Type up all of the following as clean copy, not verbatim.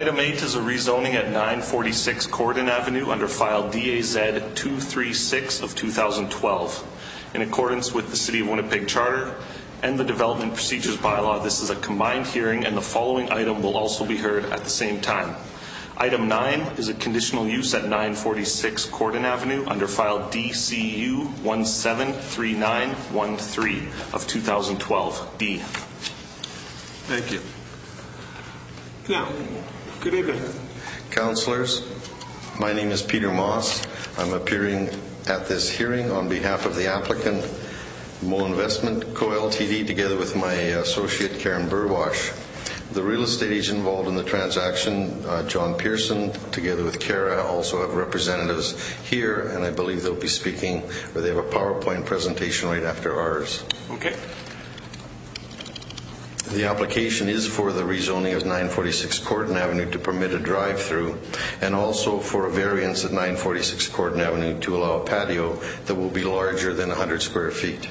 Item 8 is a rezoning at 946 Corden Avenue under file DAZ 236 of 2012. In accordance with the City of Winnipeg Charter and the Development Procedures Bylaw, this is a combined hearing and the following item will also be heard at the same time. Item 9 is a conditional use at 946 Corden Avenue under file DCU 173913 of 2012. D. Thank you. Now, good evening. Councillors, my name is Peter Moss. I'm appearing at this hearing on behalf of the applicant, Mo Investment Co. Ltd., together with my associate, Karen Burwash. The real estate agent involved in the transaction, John Pearson, together with Kara, also have representatives here, and I believe they'll be speaking, or they have a PowerPoint presentation right after ours. Okay. The application is for the rezoning of 946 Corden Avenue to permit a drive-through, and also for a variance at 946 Corden Avenue to allow a patio that will be larger than 100 square feet.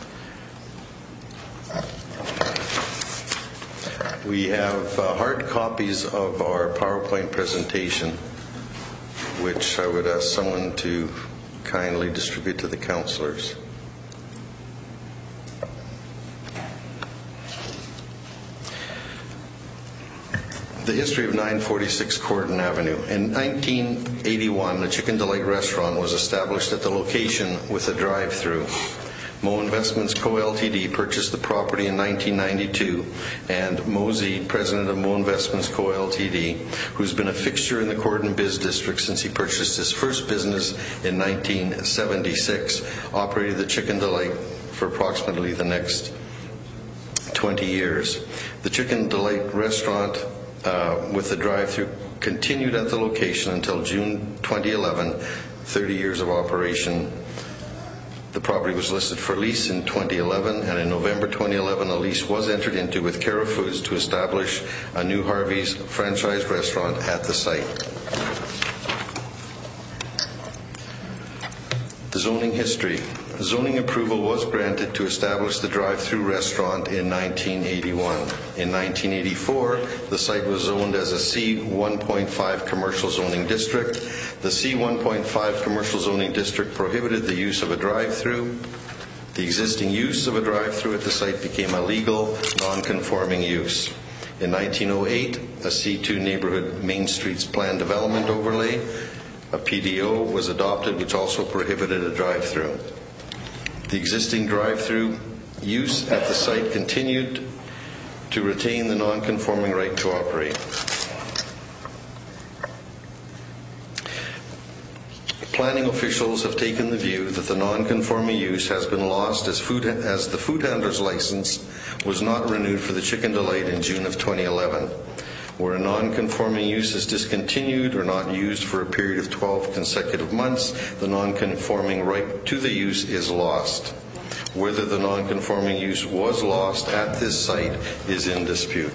We have hard copies of our PowerPoint presentation, which I would ask someone to kindly distribute to the councillors. The history of 946 Corden Avenue. In 1981, the Chicken Delight restaurant was established at the location with a drive-through. Mo Investments Co. Ltd. purchased the property in 1992, and Mosey, president of Mo Investments Co. Ltd., who's been a fixture in the Corden Biz District since he purchased his first business in 1976, operated the Chicken Delight for approximately the next 20 years. The Chicken Delight restaurant with the drive-through continued at the location until June 2011, 30 years of operation. The property was listed for lease in 2011, and in November 2011, a lease was entered into with Cara Foods to establish a new Harvey's franchise restaurant at the site. The zoning history. Zoning approval was granted to establish the drive-through restaurant in 1981. In 1984, the site was zoned as a C1.5 commercial zoning district. The C1.5 commercial zoning district prohibited the use of a drive-through. The existing use of a drive-through at the site became a legal, non-conforming use. In 1908, a C2 neighborhood Main Streets Plan Development Overlay, a PDO, was adopted, which also prohibited a drive-through. The existing drive-through use at the site continued to retain the non-conforming right to operate. Planning officials have taken the view that the non-conforming use has been lost as the food handler's license was not renewed for the Chicken Delight in June of 2011. Where a non-conforming use is discontinued or not used for a period of 12 consecutive months, the non-conforming right to the use is lost. Whether the non-conforming use was lost at this site is in dispute.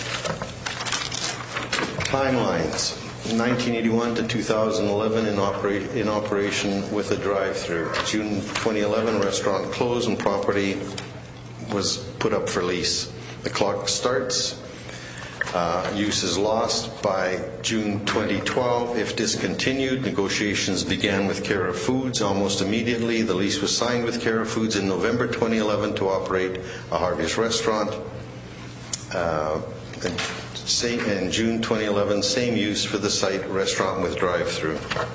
Timelines. 1981 to 2011 in operation with a drive-through. June 2011, restaurant closed and property was put up for lease. The clock starts. Use is lost by June 2012. If discontinued, negotiations began with Cara Foods almost immediately. The lease was signed with Cara Foods in November 2011 to operate a Harvey's restaurant. In June 2011, same use for the site, restaurant with drive-through.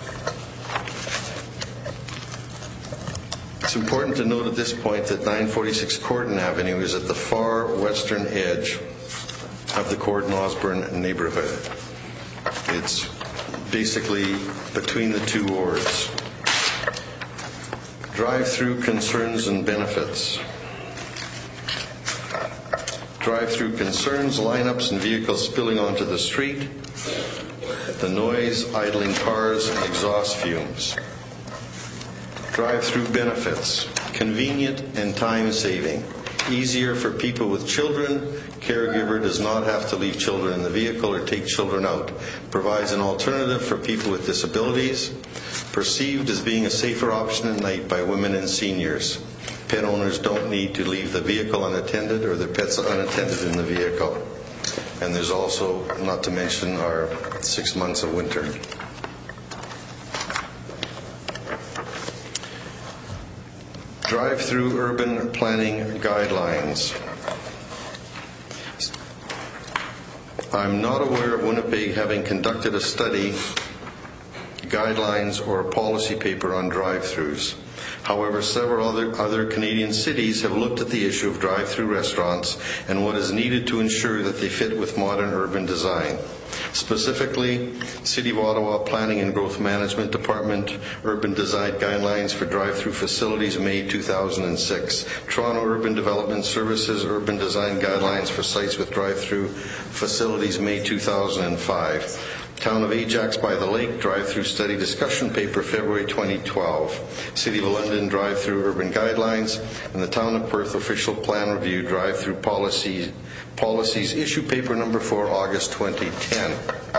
It's important to note at this point that 946 Corden Avenue is at the far western edge of the Corden-Osborne neighborhood. It's basically between the two wards. Drive-through concerns and benefits. Drive-through concerns, lineups and vehicles spilling onto the street, the noise, idling cars, and exhaust fumes. Drive-through benefits, convenient and time-saving, easier for people with children. Caregiver does not have to leave children in the vehicle or take children out. Provides an alternative for people with disabilities. Perceived as being a safer option at night by women and seniors. Pet owners don't need to leave the vehicle unattended or their pets unattended in the vehicle. And there's also, not to mention, our 6 months of winter. Drive-through urban planning guidelines. I'm not aware of Winnipeg having conducted a study, guidelines, or a policy paper on drive-throughs. However, several other Canadian cities have looked at the issue of drive-through restaurants and what is needed to ensure that they fit with modern urban design. Specifically, City of Ottawa Planning and Growth Management Department Urban Design Guidelines for Drive-Through Facilities, May 2006. Toronto Urban Development Services Urban Design Guidelines for Sites with Drive-Through Facilities, May 2005. Town of Ajax by the Lake Drive-Through Study Discussion Paper, February 2012. City of London Drive-Through Urban Guidelines, and the Town of Perth Official Plan Review Drive-Through Policies Issue Paper Number 4, August 2010.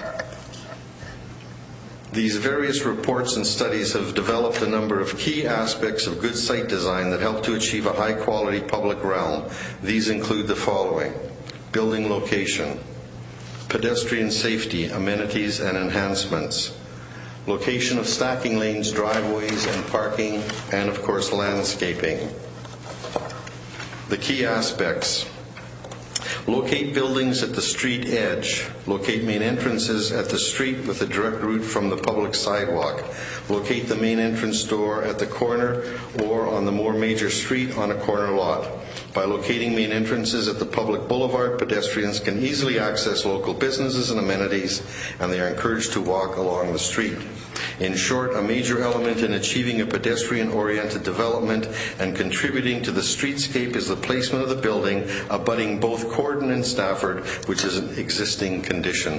These various reports and studies have developed a number of key aspects of good site design that help to achieve a high-quality public realm. These include the following: building location, pedestrian safety, amenities and enhancements, location of stacking lanes, driveways and parking, and of course landscaping. The key aspects: locate buildings at the street edge, locate main entrances at the street with a direct route from the public sidewalk, locate the main entrance door at the corner or on the more major street on a corner lot. By locating main entrances at the public boulevard, pedestrians can easily access local businesses and amenities, and they are encouraged to walk along the street. In short, a major element in achieving a pedestrian-oriented development and contributing to the streetscape is the placement of the building abutting both Corden and Stafford, which is an existing condition.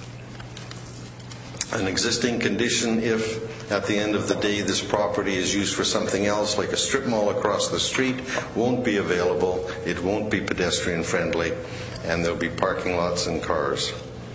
An existing condition if, at the end of the day, this property is used for something else, like a strip mall across the street, won't be available, it won't be pedestrian friendly, and there'll be parking lots and cars.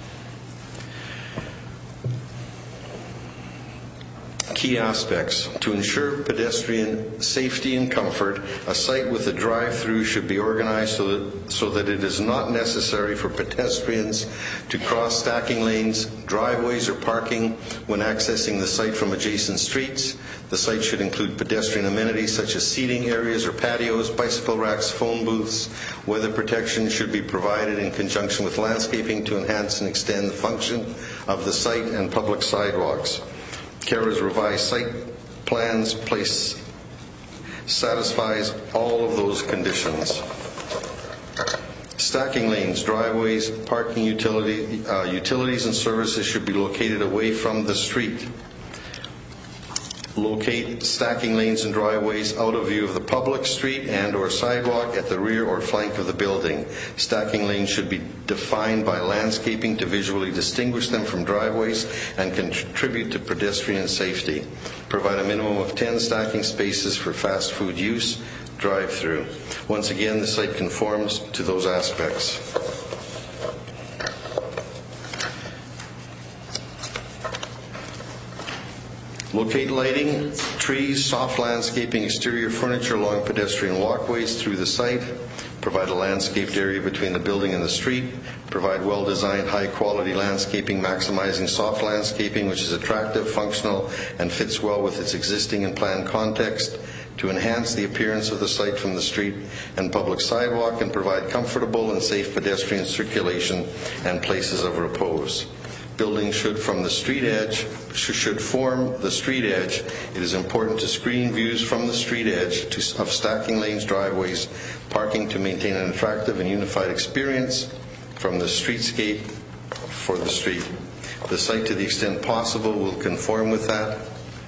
Key aspects. To ensure pedestrian safety and comfort, a site with a drive-through should be organized so that it is not necessary for pedestrians to cross stacking lanes, driveways, or parking when accessing the site from adjacent streets. The site should include pedestrian amenities such as seating areas or patios, bicycle racks, phone booths. Weather protection should be provided in conjunction with landscaping to enhance and extend the function of the site and public sidewalks. CARA's revised site plans satisfies all of those conditions. Stacking lanes, driveways, parking utilities and services should be located away from the street. Locate stacking lanes and driveways out of view of the public street and or sidewalk at the rear or flank of the building. Stacking lanes should be defined by landscaping to visually distinguish them from driveways and contribute to pedestrian safety. Provide a minimum of 10 stacking spaces for fast food use, drive-through. Once again, the site conforms to those aspects. Locate lighting, trees, soft landscaping, exterior furniture along pedestrian walkways through the site. Provide a landscaped area between the building and the street. Provide well-designed, high-quality landscaping, maximizing soft landscaping, which is attractive, functional, and fits well with its existing and planned context, to enhance the appearance of the site from the street and public sidewalk, and provide comfortable and safe pedestrian circulation and places of repose. Buildings should form the street edge. It is important to screen views from the street edge of stacking lanes, driveways, parking to maintain an attractive and unified experience from the streetscape for the street. The site, to the extent possible, will conform with that.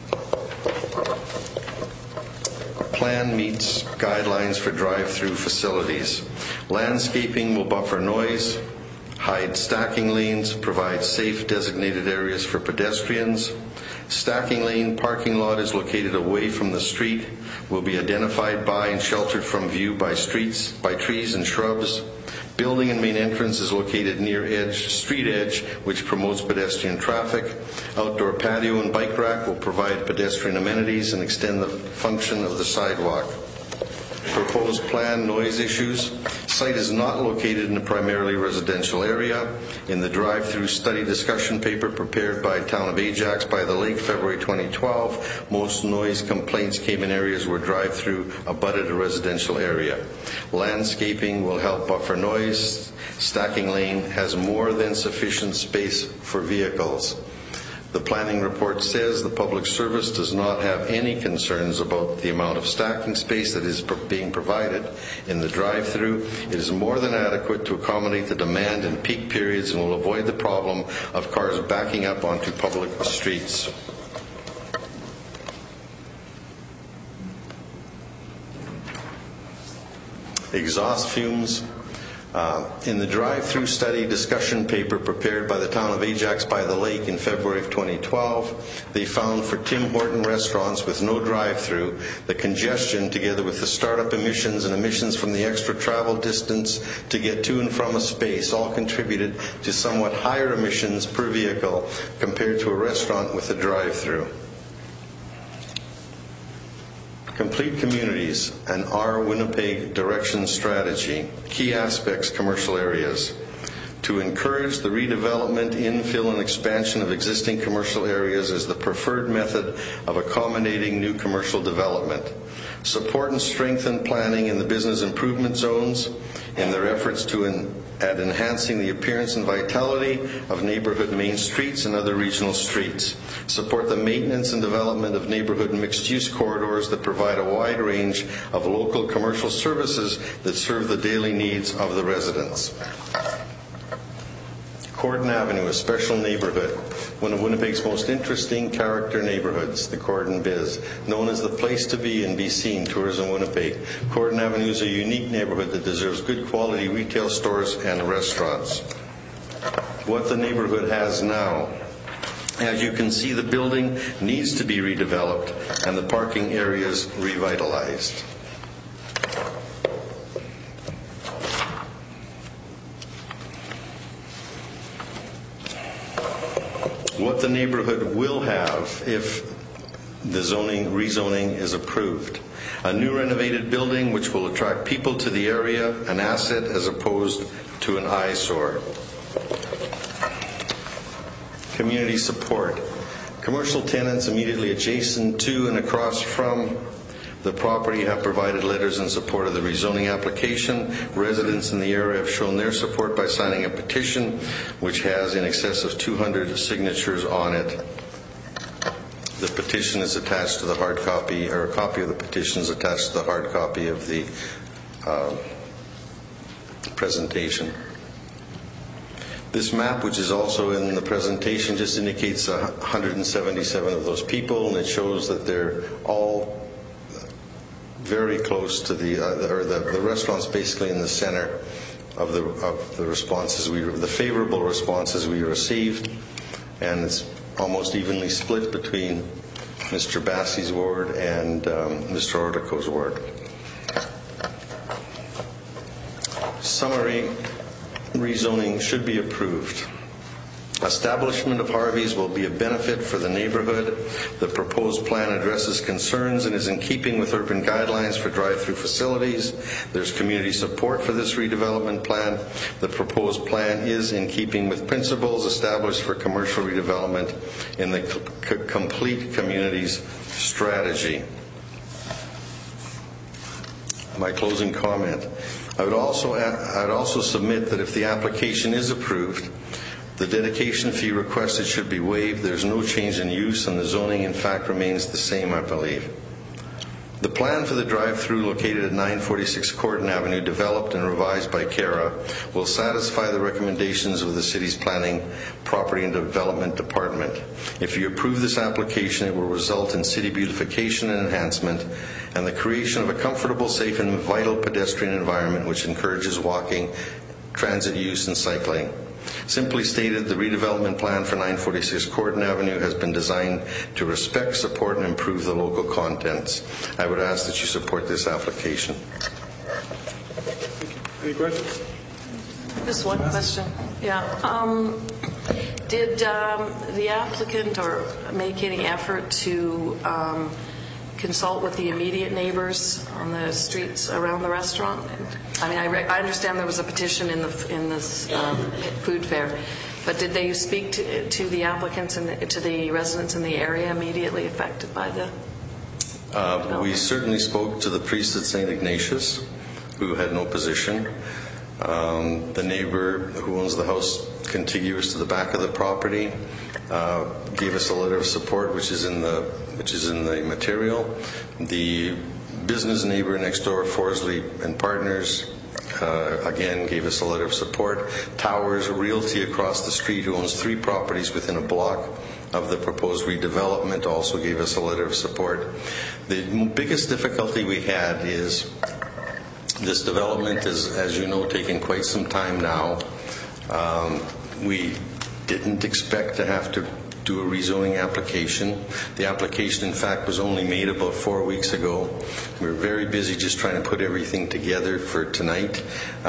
Plan meets guidelines for drive-through facilities. Landscaping will buffer noise, hide stacking lanes, provide safe designated areas for pedestrians. Stacking lane parking lot is located away from the street, will be identified by and sheltered from view by trees and shrubs. Building and main entrance is located near street edge, which promotes pedestrian traffic. Outdoor patio and bike rack will provide pedestrian amenities and extend the function of the sidewalk. Proposed plan, noise issues. Site is not located in a primarily residential area. In the drive-through study discussion paper prepared by Town of Ajax by the Lake, February 2012, most noise complaints came in areas where drive-through abutted a residential area. Landscaping will help buffer noise. Stacking lane has more than sufficient space for vehicles. The planning report says the public service does not have any concerns about the amount of stacking space that is being provided in the drive-through. It is more than adequate to accommodate the demand in peak periods and will avoid the problem of cars backing up onto public streets. Exhaust fumes. In the drive-through study discussion paper prepared by the Town of Ajax by the Lake in February of 2012, they found for Tim Horton restaurants with no drive-through, the congestion together with the startup emissions and emissions from the extra travel distance to get to and from a space all contributed to somewhat higher emissions per vehicle compared to a restaurant with a drive-through. Complete communities, an R Winnipeg direction strategy. Key aspects, commercial areas. To encourage the redevelopment, infill, and expansion of existing commercial areas is the preferred method of accommodating new commercial development. Support and strengthen planning in the business improvement zones in their efforts at enhancing the appearance and vitality of neighborhood main streets and other regional streets. Support the maintenance and development of neighborhood mixed-use corridors that provide a wide range of local commercial services that serve the daily needs of the residents. Cordon Avenue, a special neighborhood, one of Winnipeg's most interesting character neighborhoods, the Cordon Biz, known as the place to be and be seen, Tourism Winnipeg. Cordon Avenue is a unique neighborhood that deserves good quality retail stores and restaurants. What the neighborhood has now. As you can see, the building needs to be redeveloped and the parking areas revitalized. What the neighborhood will have if the rezoning is approved. A new renovated building which will attract people to the area, an asset as opposed to an eyesore. Community support. Commercial tenants immediately adjacent to and across from the property have provided letters in support of the rezoning application. Residents in the area have shown their support by signing a petition which has in excess of 200 signatures on it. The petition is attached to the hard copy, or a copy of the petition is attached to the hard copy of the presentation. This map, which is also in the presentation, just indicates 177 of those people, and it shows that they're all very close to the restaurant's basically in the center of the responses the favorable responses we received, and it's almost evenly split between Mr. Bassey's ward and Mr. Ortico's ward. Summary: rezoning should be approved. Establishment of Harvey's will be a benefit for the neighborhood. The proposed plan addresses concerns and is in keeping with urban guidelines for drive-through facilities. There's community support for this redevelopment plan. The proposed plan is in keeping with principles established for commercial redevelopment in the complete communities strategy. My closing comment. I would also submit that if the application is approved, the dedication fee requested should be waived. There's no change in use, and the zoning, in fact, remains the same, I believe. The plan for the drive-through located at 946 Cordon Avenue, developed and revised by CARA, will satisfy the recommendations of the city's Planning, Property and Development Department. If you approve this application, it will result in city beautification and enhancement and the creation of a comfortable, safe, and vital pedestrian environment which encourages walking, transit use, and cycling. Simply stated, the redevelopment plan for 946 Cordon Avenue has been designed to respect, support, and improve the local contents. I would ask that you support this application. Any questions? Just one question. Yeah. Did the applicant or make any effort to consult with the immediate neighbors on the streets around the restaurant? I mean, I understand there was a petition in this food fair, but did they speak to the applicants and to the residents in the area immediately affected by the We certainly spoke to the priest at St. Ignatius, who had no position. The neighbor who owns the house contiguous to the back of the property gave us a letter of support, which is in the material. The business neighbor next door, Forsley and Partners, again gave us a letter of support. Towers Realty across the street, who owns 3 properties within a block of the proposed redevelopment, also gave us a letter of support. The biggest difficulty we had is this development is, as you know, taking quite some time now. We didn't expect to have to do a rezoning application. The application, in fact, was only made about 4 weeks ago. We were very busy just trying to put everything together for tonight.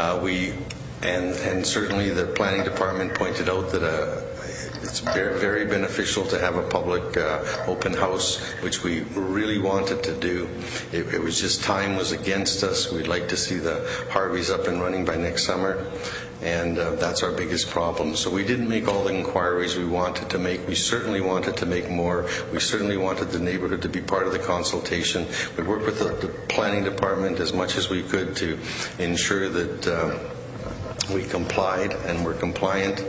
And certainly the planning department pointed out that it's very, very beneficial to have a public open house, which we really wanted to do. It was just time was against us. We'd like to see the Harveys up and running by next summer, and that's our biggest problem. So we didn't make all the inquiries we wanted to make. We certainly wanted to make more. We certainly wanted the neighborhood to be part of the consultation. We worked with the planning department as much as we could to ensure that we complied and were compliant.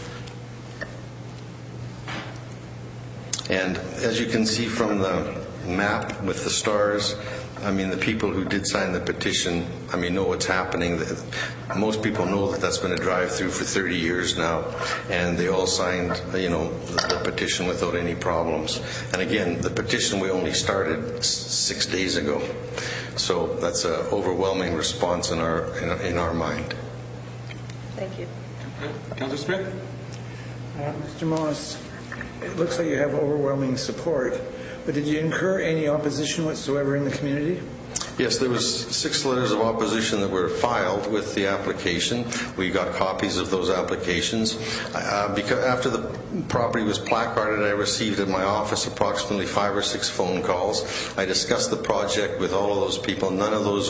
And as you can see from the map with the stars, I mean, the people who did sign the petition, I mean, know what's happening. Most people know that that's been a drive-through for 30 years now, and they all signed, the petition without any problems. And again, the petition we only started 6 days ago, so that's an overwhelming response in our mind. Thank you. Councillor Smith? Mr. Moss, it looks like you have overwhelming support, but did you incur any opposition whatsoever in the community? Yes, there was 6 letters of opposition that were filed with the application. We got copies of those applications. Because after the property was placarded, I received at my office approximately 5 or 6 phone calls. I discussed the project with all of those people. None of those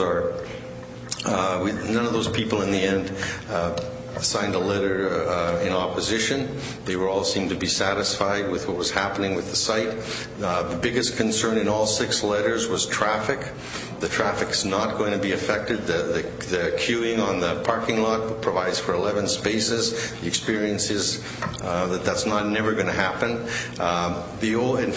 people in the end signed a letter in opposition. They all seemed to be satisfied with what was happening with the site. The biggest concern in all 6 letters was traffic. The traffic's not going to be affected. The queuing on the parking lot provides for 11 spaces. The experience is that's never going to happen. The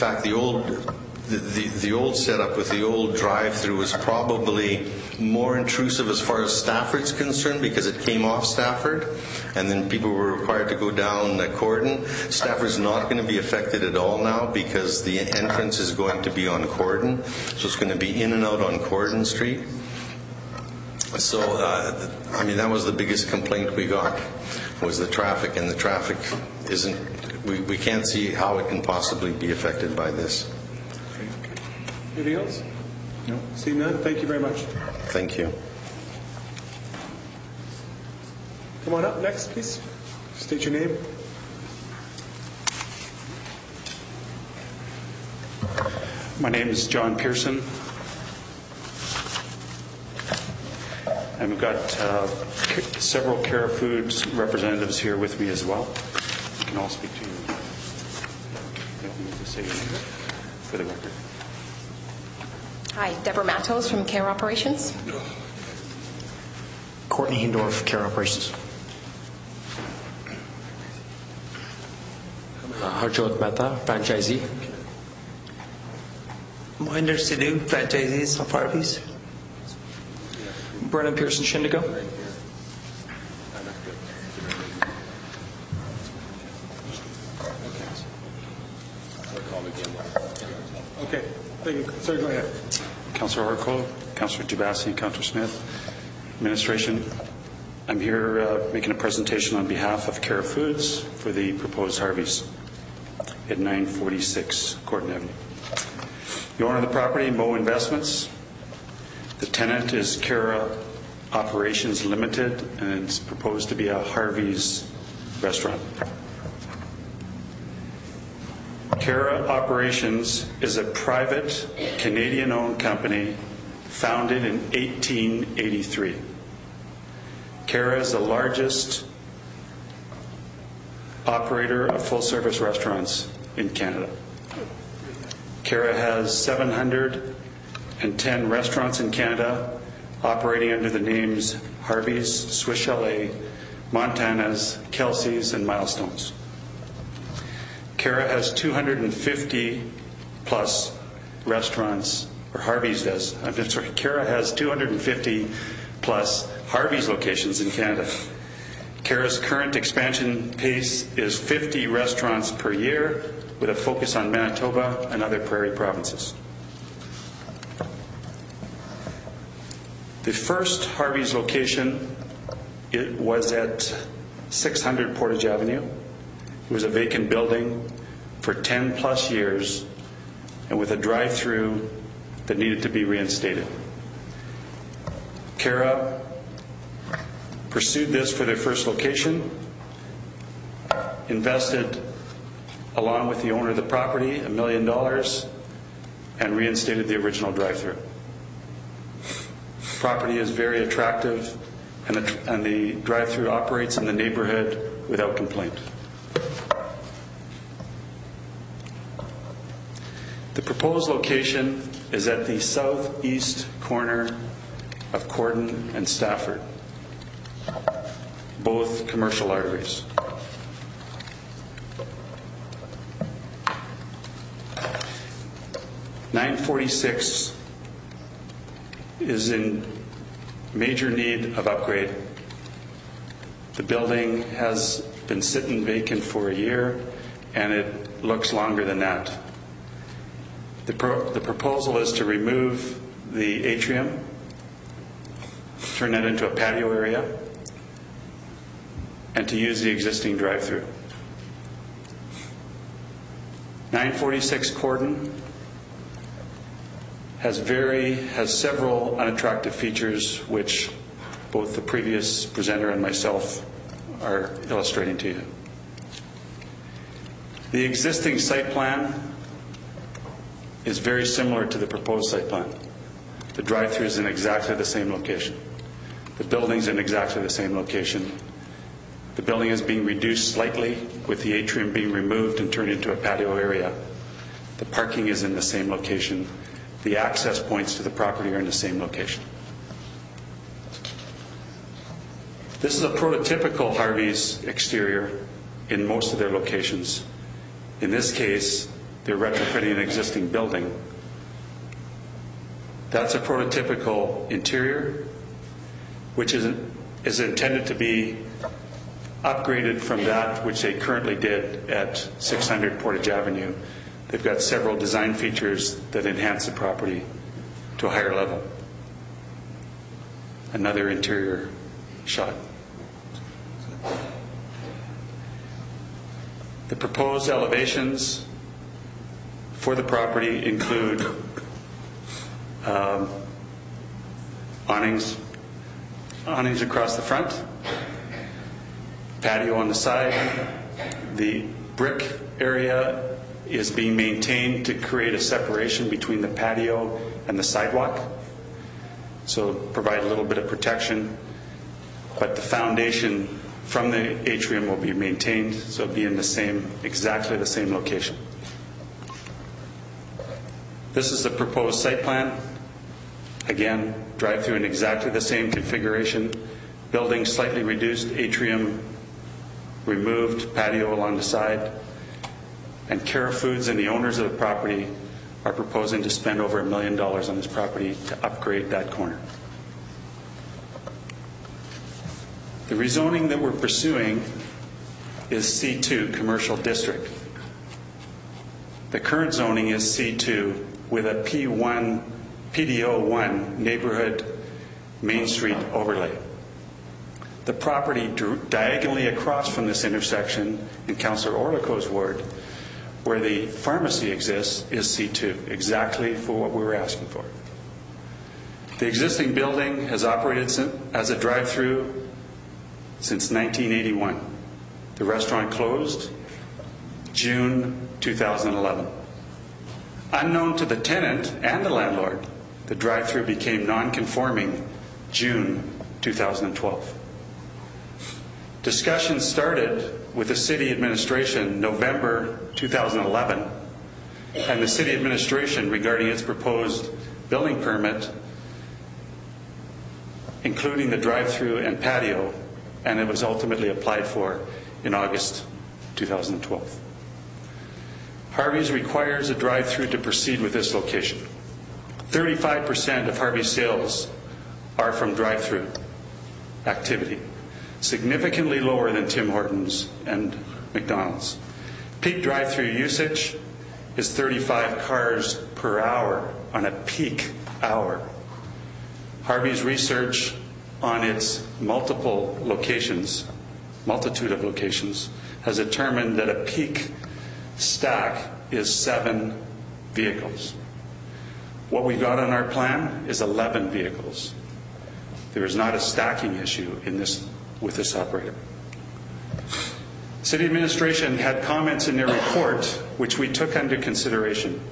old setup with the old drive-through was probably more intrusive as far as Stafford's concerned, because it came off Stafford, and then people were required to go down Corden. Stafford's not going to be affected at all now because the entrance is going to be on Corden, so it's going to be in and out on Corden Street. So, that was the biggest complaint we got, was the traffic, and the traffic isn't, we can't see how it can possibly be affected by this. Anything else? No. Seeing none, thank you very much. Thank you. Come on up next, please. State your name. My name is John Pearson. And we've got several Cara Foods representatives here with me as well. You can all speak to you. You don't need to say your name for the record. Hi, Deborah Matos from Care Operations. Courtney Hindorf, Care Operations. Harjot Mehta, franchisee. Mohinder Sidhu, franchisees of Harvey's. Brennan Pearson, Shindigo. Okay, thank you. Sir, go ahead. Councillor Harco, Councillor Dubassi, Councillor Smith, Administration. I'm here making a presentation on behalf of Cara Foods for the proposed Harveys at 946 Gordon Avenue. The owner of the property, Mo Investments. The tenant is Cara Operations Limited, and it's proposed to be a Harvey's restaurant. Cara Operations is a private Canadian-owned company founded in 1883. Cara is the largest operator of full-service restaurants in Canada. Cara has 710 restaurants in Canada operating under the names Harvey's, Swiss Chalet, Montana's, Kelsey's, and Milestones. Cara has 250 plus restaurants, or Harvey's does. I'm sorry, Cara has 250 plus Harvey's locations in Canada. Cara's current expansion pace is 50 restaurants per year, with a focus on Manitoba and other prairie provinces. The first Harvey's location, it was at 600 Portage Avenue. It was a vacant building for 10 plus years and with a drive-through that needed to be reinstated. Cara pursued this for their first location, invested along with the owner of the property $1 million, and reinstated the original drive-through. Property is very attractive, and the drive-through operates in the neighborhood without complaint. The proposed location is at the southeast corner of Corden and Stafford, both commercial arteries. (946) is in major need of upgrade. The building has been sitting vacant for a year, and it looks longer than that. The proposal is to remove the atrium, turn that into a patio area, and to use the existing drive-through. 946 Corden has several unattractive features which both the previous presenter and myself are illustrating to you. The existing site plan is very similar to the proposed site plan. The drive-through is in exactly the same location. The building's in exactly the same location. The building is being reduced slightly, with the atrium being removed and turned into a patio area. The parking is in the same location. The access points to the property are in the same location. This is a prototypical Harvey's exterior in most of their locations. In this case, they're retrofitting an existing building. That's a prototypical interior, which is intended to be upgraded from that which they currently did at 600 Portage Avenue. They've got several design features that enhance the property to a higher level. Another interior shot. The proposed elevations for the property include awnings across the front, patio on the side. The brick area is being maintained to create a separation between the patio and the sidewalk, so provide a little bit of protection, but the foundation from the atrium will be maintained, so it'll be in exactly the same location. This is the proposed site plan. Again, drive-through in exactly the same configuration, building slightly reduced, atrium removed, patio along the side. And Cara Foods and the owners of the property are proposing to spend over $1 million on this property to upgrade that corner. The rezoning that we're pursuing is C2, Commercial District. The current zoning is C2 with a PDO1 Neighborhood Main Street overlay. The property diagonally across from this intersection in Councillor Orlico's ward, where the pharmacy exists, is C2, exactly for what we were asking for. The existing building has operated as a drive-through since 1981. The restaurant closed June 2011. Unknown to the tenant and the landlord, the drive-through became non-conforming June 2012. Discussions started with the city administration November 2011, and the city administration regarding its proposed building permit, including the drive-through and patio, and it was ultimately applied for in August 2012. Harvey's requires a drive-through to proceed with this location. 35% of Harvey's sales are from drive-through activity, significantly lower than Tim Hortons and McDonald's. Peak drive-through usage is 35 cars per hour on a peak hour. Harvey's research on its multitude of locations, has determined that a peak stack is 7 vehicles. What we got on our plan is 11 vehicles. There is not a stacking issue with this operator. City administration had comments in their report which we took under consideration.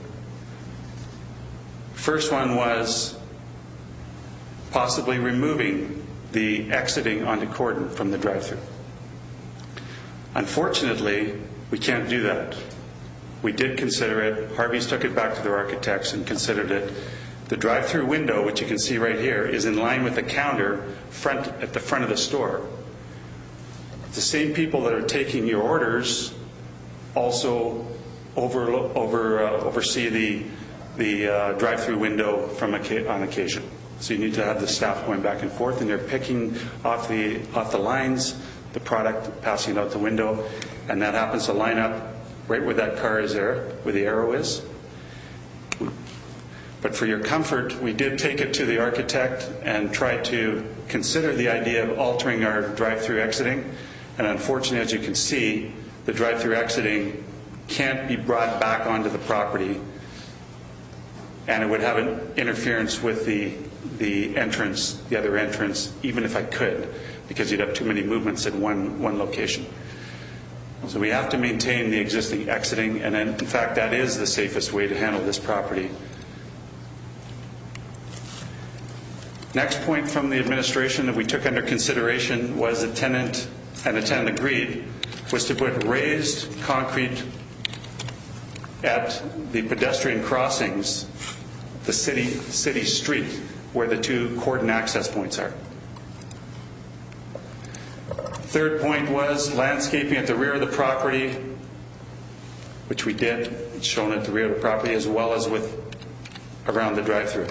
First one was possibly removing the exiting onto Corden from the drive-through. Unfortunately, we can't do that. We did consider it. Harvey's took it back to their architects and considered it. The drive-through window, which you can see right here, is in line with the counter at the front of the store. The same people that are taking your orders also oversee the drive-through window on occasion. So you need to have the staff going back and forth, and they're picking off the lines, the product, passing it out the window, and that happens to line up right where that car is there, where the arrow is. But for your comfort, we did take it to the architect and try to consider the idea of altering our drive-through exiting. And unfortunately, as you can see, the drive-through exiting can't be brought back onto the property, and it would have an interference with the entrance, the other entrance, even if I could, because you'd have too many movements at one location. So we have to maintain the existing exiting, and in fact, that is the safest way to handle this property. Next point from the administration that we took under consideration was the tenant, and the tenant agreed, was to put raised concrete at the pedestrian crossings, the city street, where the 2 Corden access points are. Third point was landscaping at the rear of the property, which we did. It's shown at the rear of the property, as well as around the drive-through.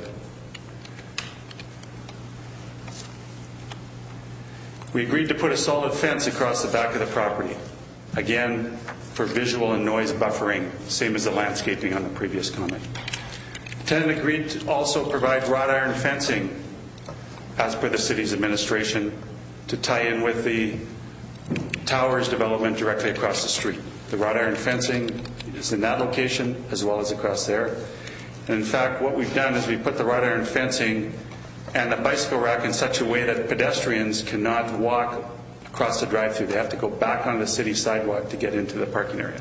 We agreed to put a solid fence across the back of the property, again for visual and noise buffering, same as the landscaping on the previous comment. The tenant agreed to also provide wrought iron fencing, as per the city's administration, to tie in with the towers development directly across the street. The wrought iron fencing is in that location as well as across there. And in fact, what we've done is we put the wrought iron fencing and the bicycle rack in such a way that pedestrians cannot walk across the drive-through. They have to go back on the city sidewalk to get into the parking area.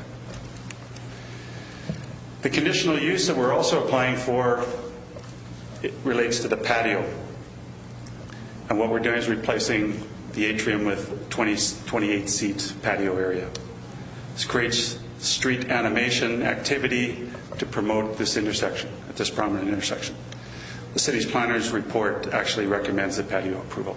The conditional use that we're also applying for, it relates to the patio. And what we're doing is replacing the atrium with 28-seat patio area. This creates street animation activity to promote this intersection, at this prominent intersection. The city's planner's report actually recommends the patio approval.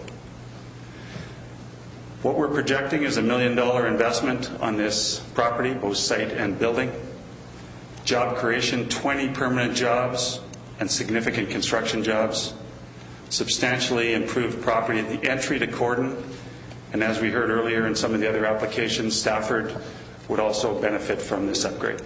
What we're projecting is $1 million investment on this property, both site and building. Job creation, 20 permanent jobs and significant construction jobs. Substantially improved property at the entry to Corden. And as we heard earlier in some of the other applications, Stafford would also benefit from this upgrade.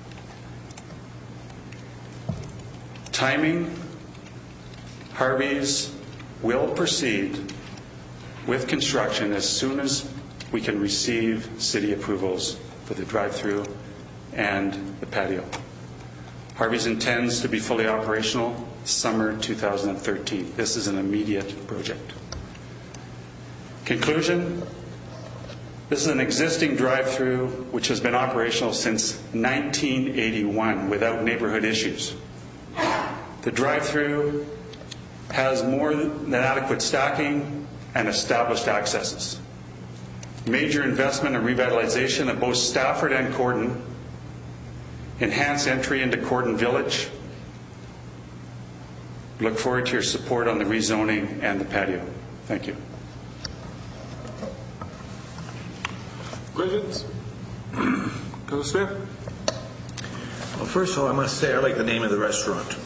Timing, Harvey's will proceed with construction as soon as we can receive city approvals for the drive-through and the patio. Harvey's intends to be fully operational summer 2013. This is an immediate project. Conclusion, This is an existing drive-through which has been operational since 1981 without neighborhood issues. The drive-through has more than adequate stacking and established accesses. Major investment and revitalization of both Stafford and Corden, enhanced entry into Corden Village. Look forward to your support on the rezoning and the patio. Thank you. Questions? Councillor Smith? Well, first of all, I must say I like the name of the restaurant.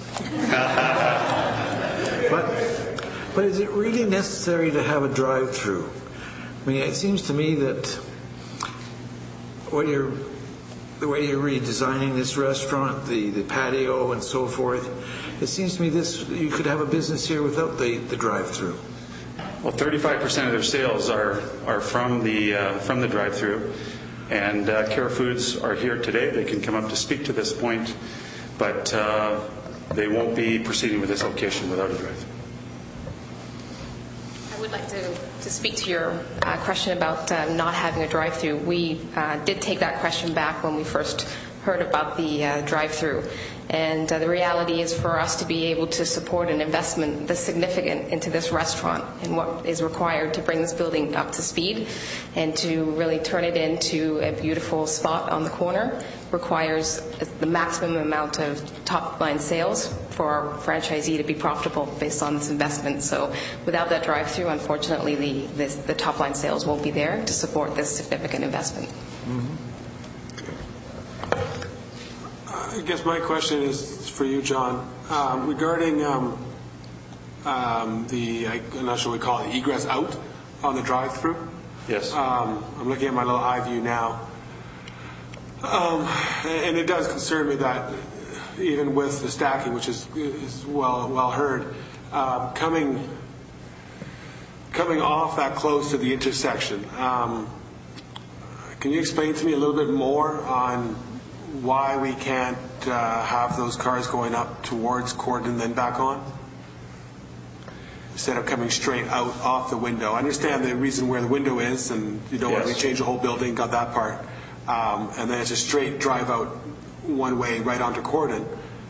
But is it really necessary to have a drive-through? I mean, it seems to me that the way you're redesigning this restaurant, the patio and so forth, it seems to me you could have a business here without the drive-through. Well, 35% of their sales are from the drive-through, and Cara Foods are here today. They can come up to speak to this point, but they won't be proceeding with this location without a drive-through. I would like to speak to your question about not having a drive-through. We did take that question back when we first heard about the drive-through. And the reality is for us to be able to support an investment this significant into this restaurant and what is required to bring this building up to speed and to really turn it into a beautiful spot on the corner requires the maximum amount of top-line sales for our franchisee to be profitable based on this investment. So without that drive-through, unfortunately, the top-line sales won't be there to support this significant investment. Mm-hmm. I guess my question is for you, John, regarding I'm not sure we call it egress out on the drive-through. Yes. I'm looking at my little eye view now, and it does concern me that even with the stacking, which is well heard, coming off that close to the intersection, can you explain to me a little bit more on why we can't have those cars going up towards Corden and then back on instead of coming straight out off the window? I understand the reason where the window is, and you don't want to change the whole building, got that part, and then it's a straight drive out one way right onto Corden,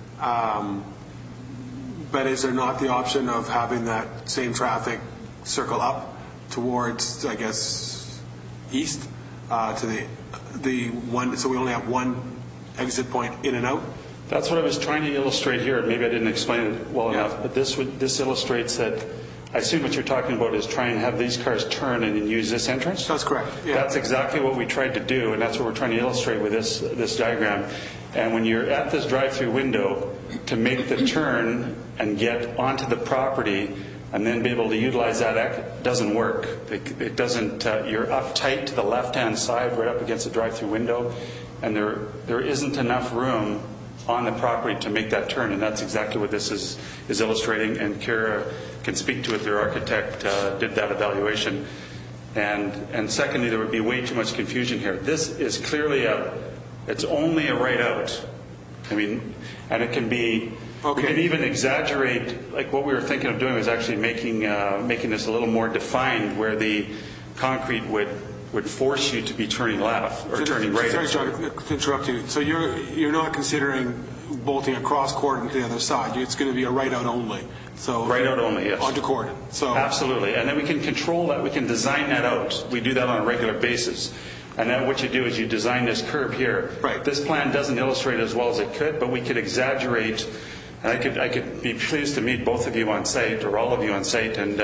but is there not the option of having that same traffic circle up towards, I guess, east to the one, so we only have one exit point in and out? That's what I was trying to illustrate here. Maybe I didn't explain it well enough, but this illustrates that. I assume what you're talking about is trying to have these cars turn and then use this entrance? That's correct. Yeah. That's exactly what we tried to do, and that's what we're trying to illustrate with this diagram. And when you're at this drive-through window, to make the turn and get onto the property and then be able to utilize that doesn't work. It doesn't. You're up tight to the left-hand side, right up against the drive-through window, and there isn't enough room on the property to make that turn, and that's exactly what this is illustrating. And Cara can speak to it. Their architect did that evaluation. And secondly, there would be way too much confusion here. This is clearly it's only a right out. I mean, and it can be. Okay. We can even exaggerate. Like what we were thinking of doing was actually making this a little more defined, where the concrete would force you to be turning left or turning right. Sorry, John, to interrupt you. So you're not considering bolting across Corden to the other side. It's going to be a right out only. So right out only, yes. Onto Corden. So absolutely, and then we can control that. We can design that out. We do that on a regular basis. And then what you do is you design this curve here. Right. This plan doesn't illustrate as well as it could, but we could exaggerate. And I could be pleased to meet both of you on site, or all of you on site, and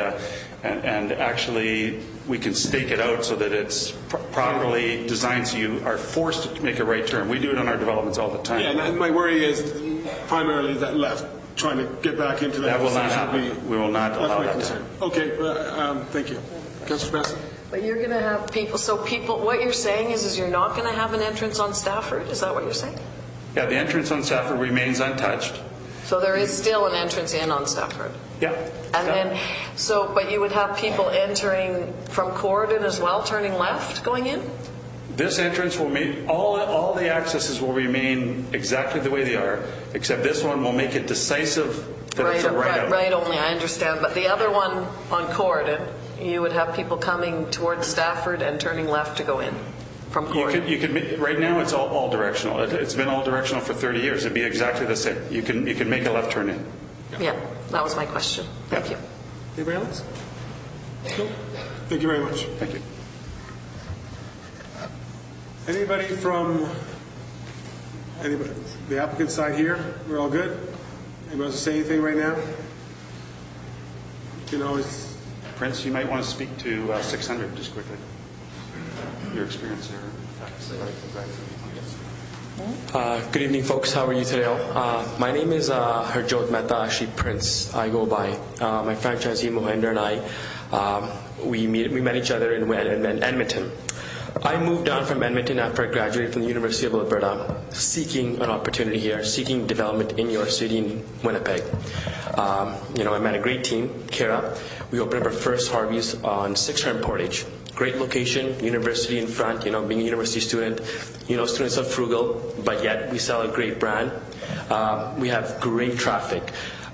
actually we can stake it out so that it's properly designed, so you are forced to make a right turn. We do it on our developments all the time. Yeah, and my worry is primarily that left, trying to get back into that. That will not happen. We will not allow that to happen. Okay, thank you. Councillor Bassett? But you're going to have people, what you're saying is you're not going to have an entrance on Stafford? Is that what you're saying? Yeah, the entrance on Stafford remains untouched. So there is still an entrance in on Stafford? Yeah. And then, but you would have people entering from Corden as well, turning left, going in? This entrance will make, all the accesses will remain exactly the way they are, except this one will make it decisive that it's a right out. Right only, I understand. But the other one on Corden you would have people coming towards Stafford and turning left to go in from Gordon. Right now, it's all directional. It's been all directional for 30 years. It'd be exactly the same. You can make a left turn in. Yeah, that was my question. Thank you. Anybody else? No? Thank you very much. Thank you. Anybody from the applicant side here? We're all good? Anybody else to say anything right now? You can always... Prince, you might want to speak to 600 just quickly. Your experience there. Good evening, folks. How are you today? My name is Harjot Mehta, actually Prince. I go by. My franchisee Mohinder and I, we met each other in Edmonton. I moved down from Edmonton after I graduated from the University of Alberta, seeking an opportunity here, seeking development in your city in Winnipeg. I met a great team, Kara. We opened up our first Harvey's on 600 Portage. Great location, university in front, being a university student. Students are frugal, but yet we sell a great brand. We have great traffic.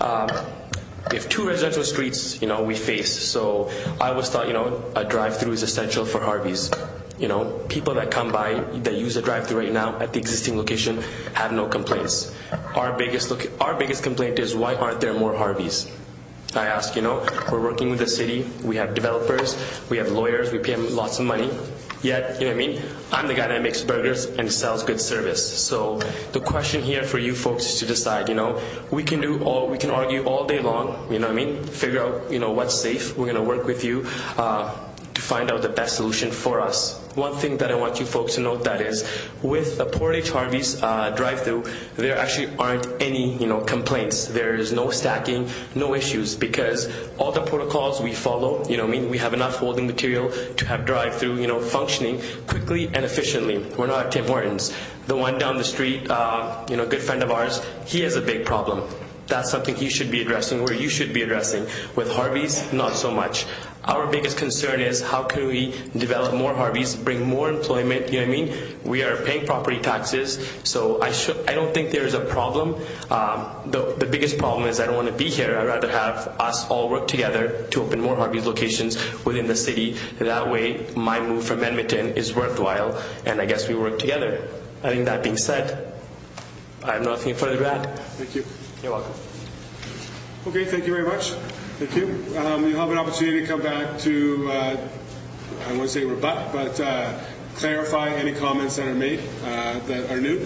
We have 2 residential streets, we face. So I always thought, a drive-through is essential for Harvey's. People that come by, that use the drive-through right now at the existing location have no complaints. Our biggest complaint is, why aren't there more Harveys? I ask, we're working with the city, we have developers, we have lawyers, we pay them lots of money, yet, I'm the guy that makes burgers and sells good service. So the question here for you folks is to decide, we can argue all day long, figure out, what's safe. We're going to work with you to find out the best solution for us. One thing that I want you folks to note that is, with the Portage Harvey's drive-through, there actually aren't any, complaints. There is no stacking, no issues, because all the protocols we follow, we have enough holding material to have drive-through, functioning quickly and efficiently. We're not at Tim Hortons. The one down the street, good friend of ours, he has a big problem. That's something he should be addressing, or you should be addressing. With Harvey's, not so much. Our biggest concern is, how can we develop more Harvey's, bring more employment, We are paying property taxes, so I don't think there is a problem. The biggest problem is I don't want to be here. I'd rather have us all work together to open more Harvey's locations within the city. That way, my move from Edmonton is worthwhile, and I guess we work together. I think that being said, I have nothing further to add. Thank you. You're welcome. Okay, thank you very much. Thank you. You'll have an opportunity to come back to, I won't say rebut, but clarify any comments that are made that are new.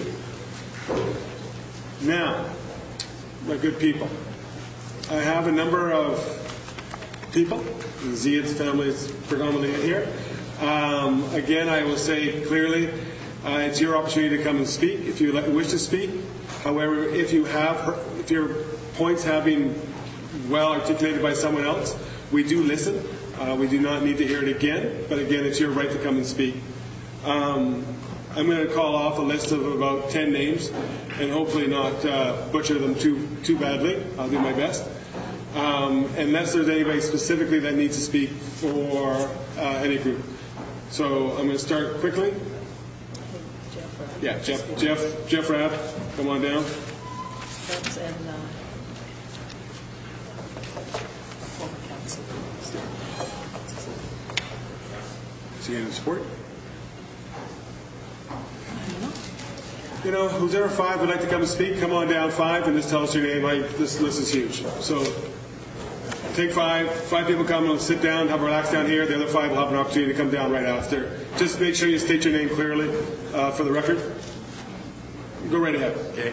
Now, my good people, I have a number of people. Ziad's family is predominantly in here. Again, I will say clearly, it's your opportunity to come and speak if you wish to speak. However, if your points have been well articulated by someone else, we do listen. We do not need to hear it again, but again, it's your right to come and speak. I'm going to call off a list of about 10 names and hopefully not butcher them too badly. I'll do my best. Unless there's anybody specifically that needs to speak for any group. So I'm going to start quickly. Yeah, Jeff Rabb, come on down. Is he in support? Who's ever 5 would like to come and speak, come on down 5 and just tell us your name. This list is huge. So take 5. 5 people come and sit down, have a relax down here. The other 5 will have an opportunity to come down right after. Just make sure you state your name clearly for the record. Go right ahead. Okay.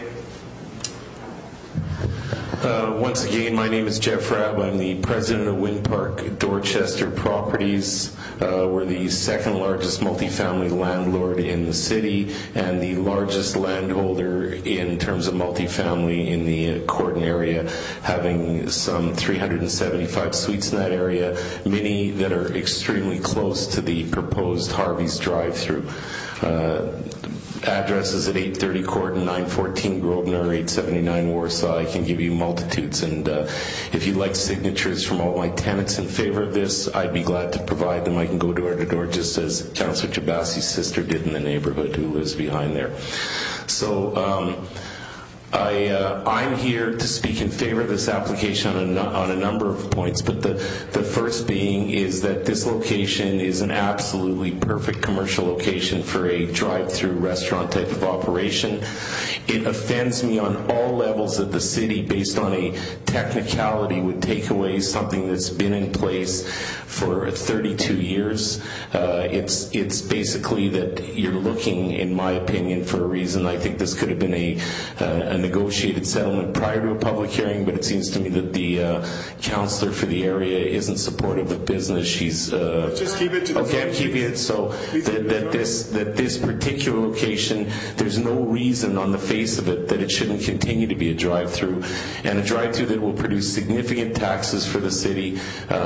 Once again, my name is Jeff Rabb. I'm the president of Wind Park Dorchester Properties. We're the second largest multifamily landlord in the city and the largest landholder in terms of multifamily in the Corden area, having some 375 suites in that area, many that are extremely close to the proposed Harvey's drive-through. Addresses at 830 Corden, 914 Grosvenor, 879 Warsaw. I can give you multitudes, and if you'd like signatures from all my tenants in favor of this, I'd be glad to provide them. I can go door to door, just as Councillor Jabassi's sister did in the neighborhood, who lives behind there. So I'm here to speak in favor of this application on a number of points, but the first being is that this location is an absolutely perfect commercial location for a drive-through restaurant type of operation. It offends me on all levels that the city, based on a technicality, would take away something that's been in place for 32 years. It's basically that you're looking, in my opinion, for a reason. I think this could have been a negotiated settlement prior to a public hearing, but it seems to me that the councillor for the area isn't supportive of business. She's just keep it to the okay. I'm keeping it so that this particular location, there's no reason on the face of it that it shouldn't continue to be a drive-through, and a drive-through that will produce significant taxes for the city.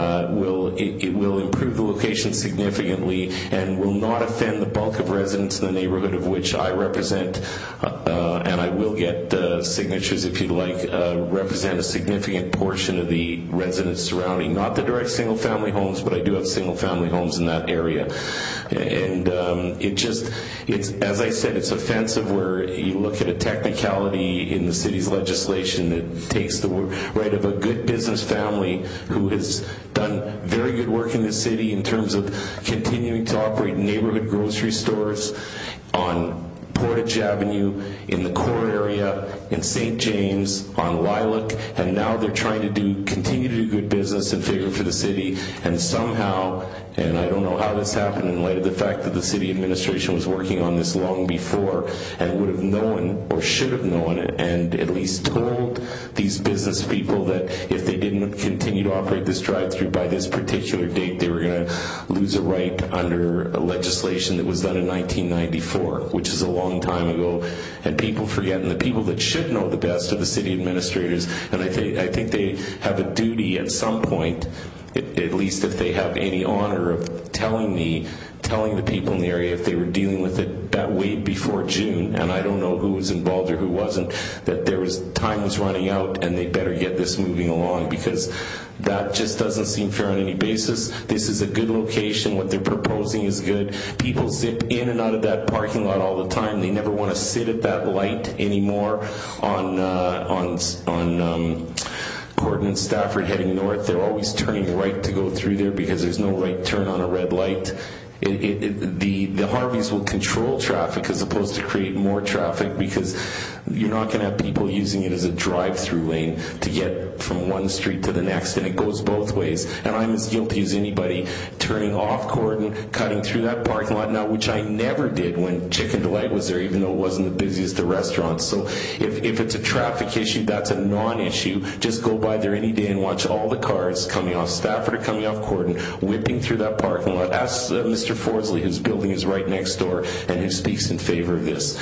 It will improve the location significantly and will not offend the bulk of residents in the neighborhood of which I represent, and I will get signatures if you'd like, represent a significant portion of the residents surrounding. Not the direct single-family homes, but I do have single-family homes in that area. And it's as I said, it's offensive where you look at a technicality in the city's legislation that takes the right of a good business family who has done very good work in the city in terms of continuing to operate neighborhood grocery stores on Portage Avenue, in the core area, in St. James, on Lilac, and now they're trying to continue to do good business in favor for the city, and somehow, and I don't know how this happened in light of the fact that the city administration was working on this long before and would have known, or should have known, and at least told these business people that if they didn't continue to operate this drive-through by this particular date, they were going to lose a right under legislation that was done in 1994, which is a long time ago, and people forget, and the people that should know the best are the city administrators, and I think they have a duty at some point, at least if they have any honor of telling the people in the area if they were dealing with it that way before June, and I don't know who was involved or who wasn't, that time was running out and they better get this moving along, because that just doesn't seem fair on any basis. This is a good location. What they're proposing is good. People zip in and out of that parking lot all the time. They never want to sit at that light anymore on Gordon and Stafford heading north. They're always turning right to go through there because there's no right turn on a red light. The Harveys will control traffic as opposed to create more traffic, because you're not going to have people using it as a drive-through lane to get from one street to the next, and it goes both ways. And I'm as guilty as anybody turning off Gordon, cutting through that parking lot now, which I never did when Chicken Delight was there, even though it wasn't the busiest of restaurants. So if it's a traffic issue, that's a non-issue. Just go by there any day and watch all the cars coming off Stafford or coming off Gordon, whipping through that parking lot. Ask Mr. Fordsley, whose building is right next door and who speaks in favor of this.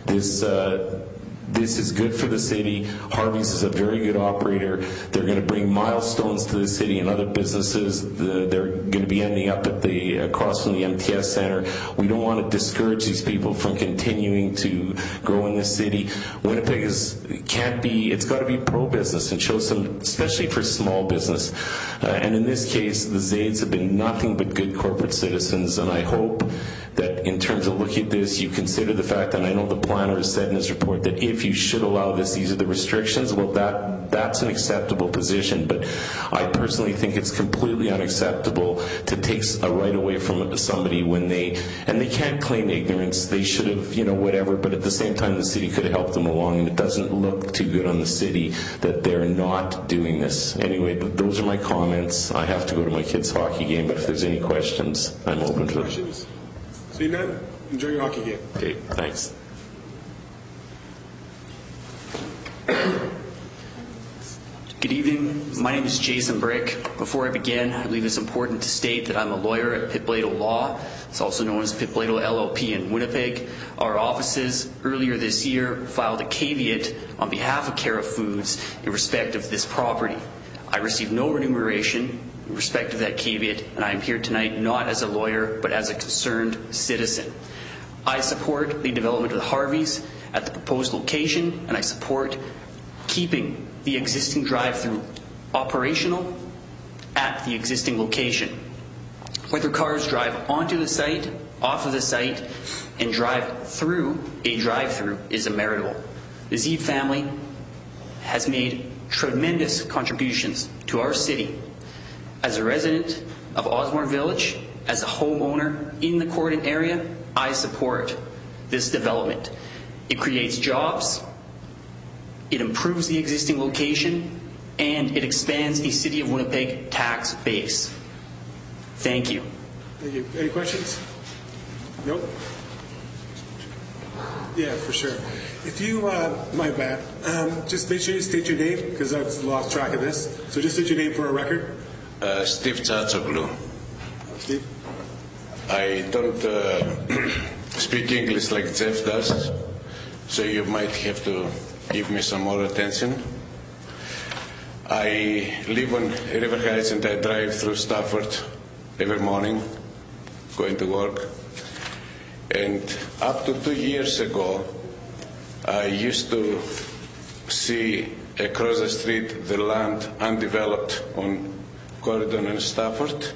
This is good for the city. Harvey's is a very good operator. They're going to bring milestones to the city and other businesses. They're going to be ending up across from the MTS Center. We don't want to discourage these people from continuing to grow in this city. Winnipeg it's got to be pro-business and show some, especially for small business. And in this case, the Zaids have been nothing but good corporate citizens, and I hope that in terms of looking at this, you consider the fact, and I know the planner has said in his report, that if you should allow this, these are the restrictions. Well, that's an acceptable position, but I personally think it's completely unacceptable to take a right away from somebody when they can't claim ignorance. They should have, whatever, but at the same time, the city could have helped them along, and it doesn't look too good on the city that they're not doing this. Anyway, those are my comments. I have to go to my kids' hockey game, but if there's any questions, I'm open to them. Questions? See none? Enjoy your hockey game. Okay, thanks. Good evening. My name is Jason Brick. Before I begin, I believe it's important to state that I'm a lawyer at Pitt Blado Law. It's also known as Pitt Blado LLP in Winnipeg. Our offices earlier this year filed a caveat on behalf of Cara Foods in respect of this property. I received no remuneration in respect of that caveat, and I am here tonight not as a lawyer but as a concerned citizen. I support the development of the Harveys at the proposed location, and I support keeping the existing drive-through operational at the existing location. Whether cars drive onto the site, off of the site, and drive through a drive-through is immeritable. The Zeed family has made tremendous contributions to our city. As a resident of Osborne Village, as a homeowner in the Corden area, I support this development. It creates jobs, it improves the existing location, and it expands the City of Winnipeg tax base. Thank you. Thank you. Any questions? Nope. Yeah, for sure. If you, my bad, just make sure you state your name, because I've lost track of this. So just state your name for a record. Steve Tsatsoglu. Steve? I don't speak English like Jeff does, so you might have to give me some more attention. I live on River Heights and I drive through Stafford every morning, going to work. And up to 2 years ago, I used to see across the street the land undeveloped on Corridon and Stafford.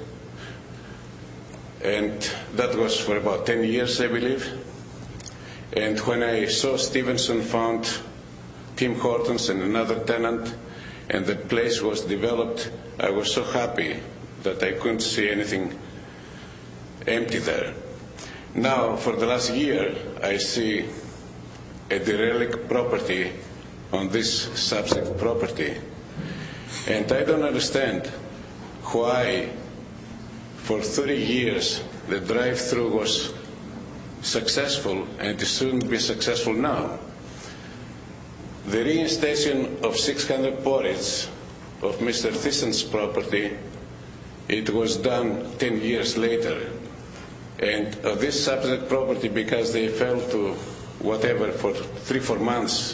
And that was for about 10 years, I believe. And when I saw Stevenson found Tim Hortons and another tenant, and the place was developed, I was so happy that I couldn't see anything empty there. Now, for the last year, I see a derelict property on this subject property. And I don't understand why for 30 years the drive-through was successful and it shouldn't be successful now. The reinstation of 600 porridge of Mr. Thyssen's property, it was done 10 years later. And of this subject property, because they fell to whatever for 3-4 months,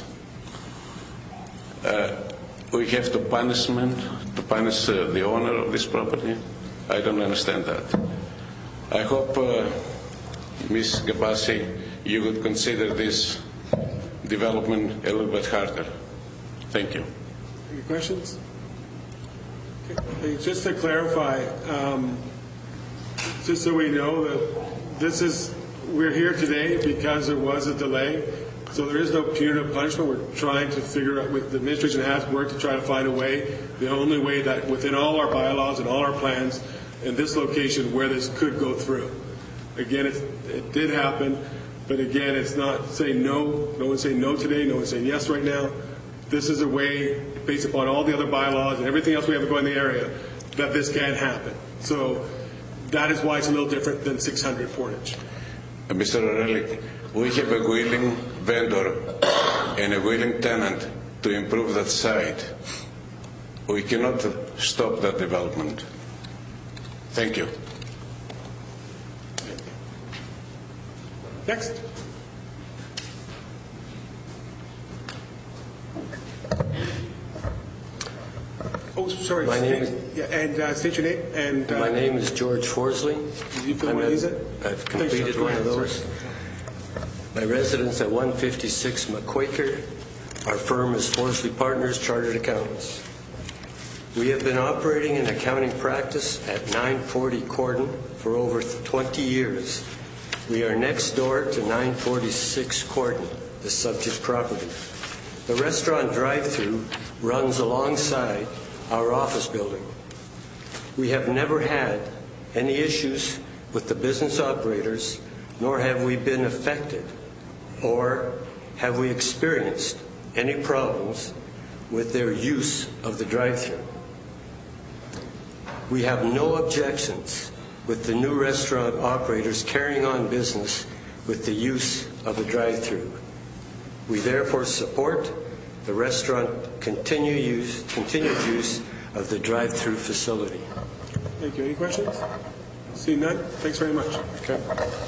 we have to punish the owner of this property. I don't understand that. I hope, Ms. Gabasi, you would consider this development a little bit harder. Thank you. Any questions? Okay. Just to clarify, just so we know that we're here today because there was a delay. So there is no punitive punishment. We're trying to figure out, the administration has worked to try to find a way, the only way that within all our bylaws and all our plans in this location where this could go through. Again, it did happen, but again, it's not saying no. No one's saying no today. No one's saying yes right now. This is a way, based upon all the other bylaws and everything else we have going in the area, that this can happen. So that is why it's a little different than 600 Portage. Mr. O'Reilly, we have a willing vendor and a willing tenant to improve that site. We cannot stop that development. Thank you. Next. Oh, sorry. My name is, and state your name. And my name is George Forsley. Did you fill one of these in? I've completed one of those. My residence at 156 McQuaker. Our firm is Forsley Partners, Chartered Accountants. We have been operating an accounting practice at 940 Corden for over 20 years. We are next door to 946 Corden, the subject property. The restaurant drive-through runs alongside our office building. We have never had any issues with the business operators, nor have we been affected, or have we experienced any problems with their use of the drive-through. We have no objections with the new restaurant operators carrying on business with the use of the drive-through. We therefore support the restaurant continued use of the drive-through facility. Thank you. Any questions? Seeing none, thanks very much. Okay.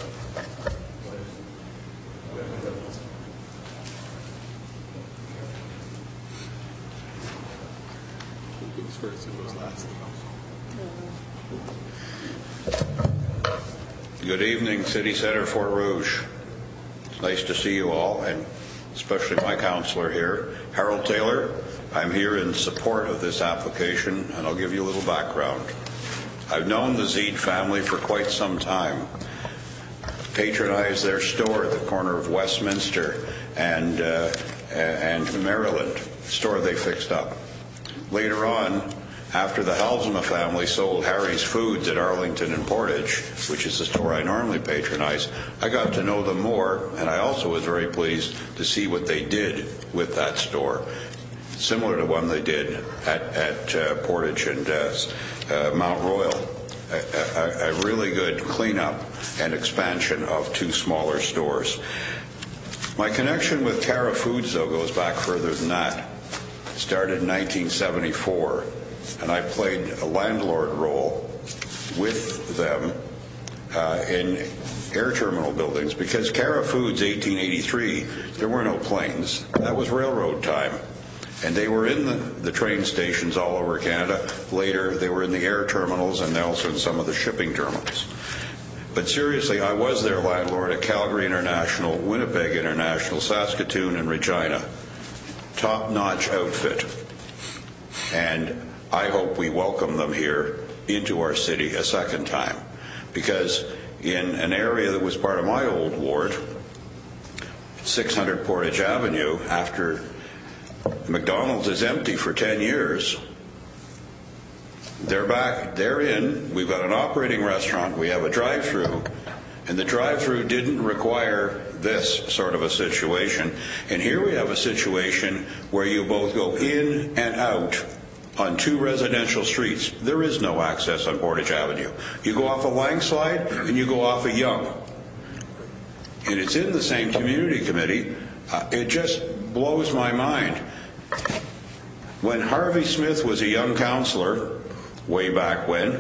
Good evening, City Centre, Fort Rouge. It's nice to see you all, and especially my councillor here, Harold Taylor. I'm here in support of this application, and I'll give you a little background. I've known the Zeed family for quite some time. Patronized their store at the corner of Westminster, and and Maryland store they fixed up. Later on, after the Halsema family sold Harry's Foods at Arlington and Portage, which is the store I normally patronize, I got to know them more, and I also was very pleased to see what they did with that store, similar to one they did at Portage and Mount Royal. A really good cleanup and expansion of two smaller stores. My connection with Cara Foods, though, goes back further than that. It started in 1974, and I played a landlord role with them in air terminal buildings, because Cara Foods, 1883, there were no planes. That was railroad time. And they were in the train stations all over Canada. Later, they were in the air terminals and also in some of the shipping terminals. But seriously, I was their landlord at Calgary International, Winnipeg International, Saskatoon, and Regina. Top-notch outfit. And I hope we welcome them here into our city a second time. Because in an area that was part of my old ward, 600 Portage Avenue, after McDonald's is empty for 10 years. They're back, they're in, we've got an operating restaurant, we have a drive-through, and the drive-through didn't require this sort of a situation. And here we have a situation where you both go in and out on two residential streets. There is no access on Portage Avenue. You go off of Langslide and you go off of Yonge. And it's in the same community committee. It just blows my mind. When Harvey Smith was a young councillor, way back when,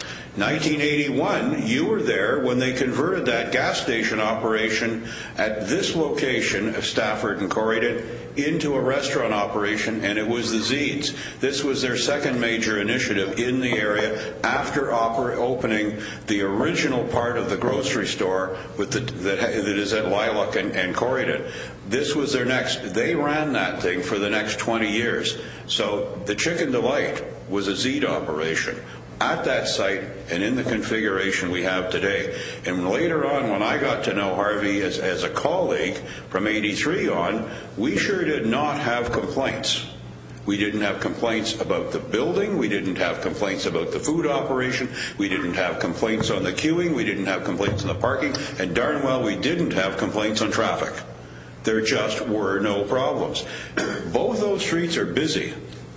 1981, you were there when they converted that gas station operation at this location of Stafford and Corydon into a restaurant operation, and it was the Zeeds. This was their second major initiative in the area after opening the original part of the grocery store with that is at Lilac and Corydon. This was their next. They ran that thing for the next 20 years. So the Chicken Delight was a Zeed operation at that site and in the configuration we have today. And later on, when I got to know Harvey as a colleague from 83 on, we sure did not have complaints. We didn't have complaints about the building. We didn't have complaints about the food operation. We didn't have complaints on the queuing. We didn't have complaints on the parking. And darn well, we didn't have complaints on traffic. There just were no problems. Both those streets are busy.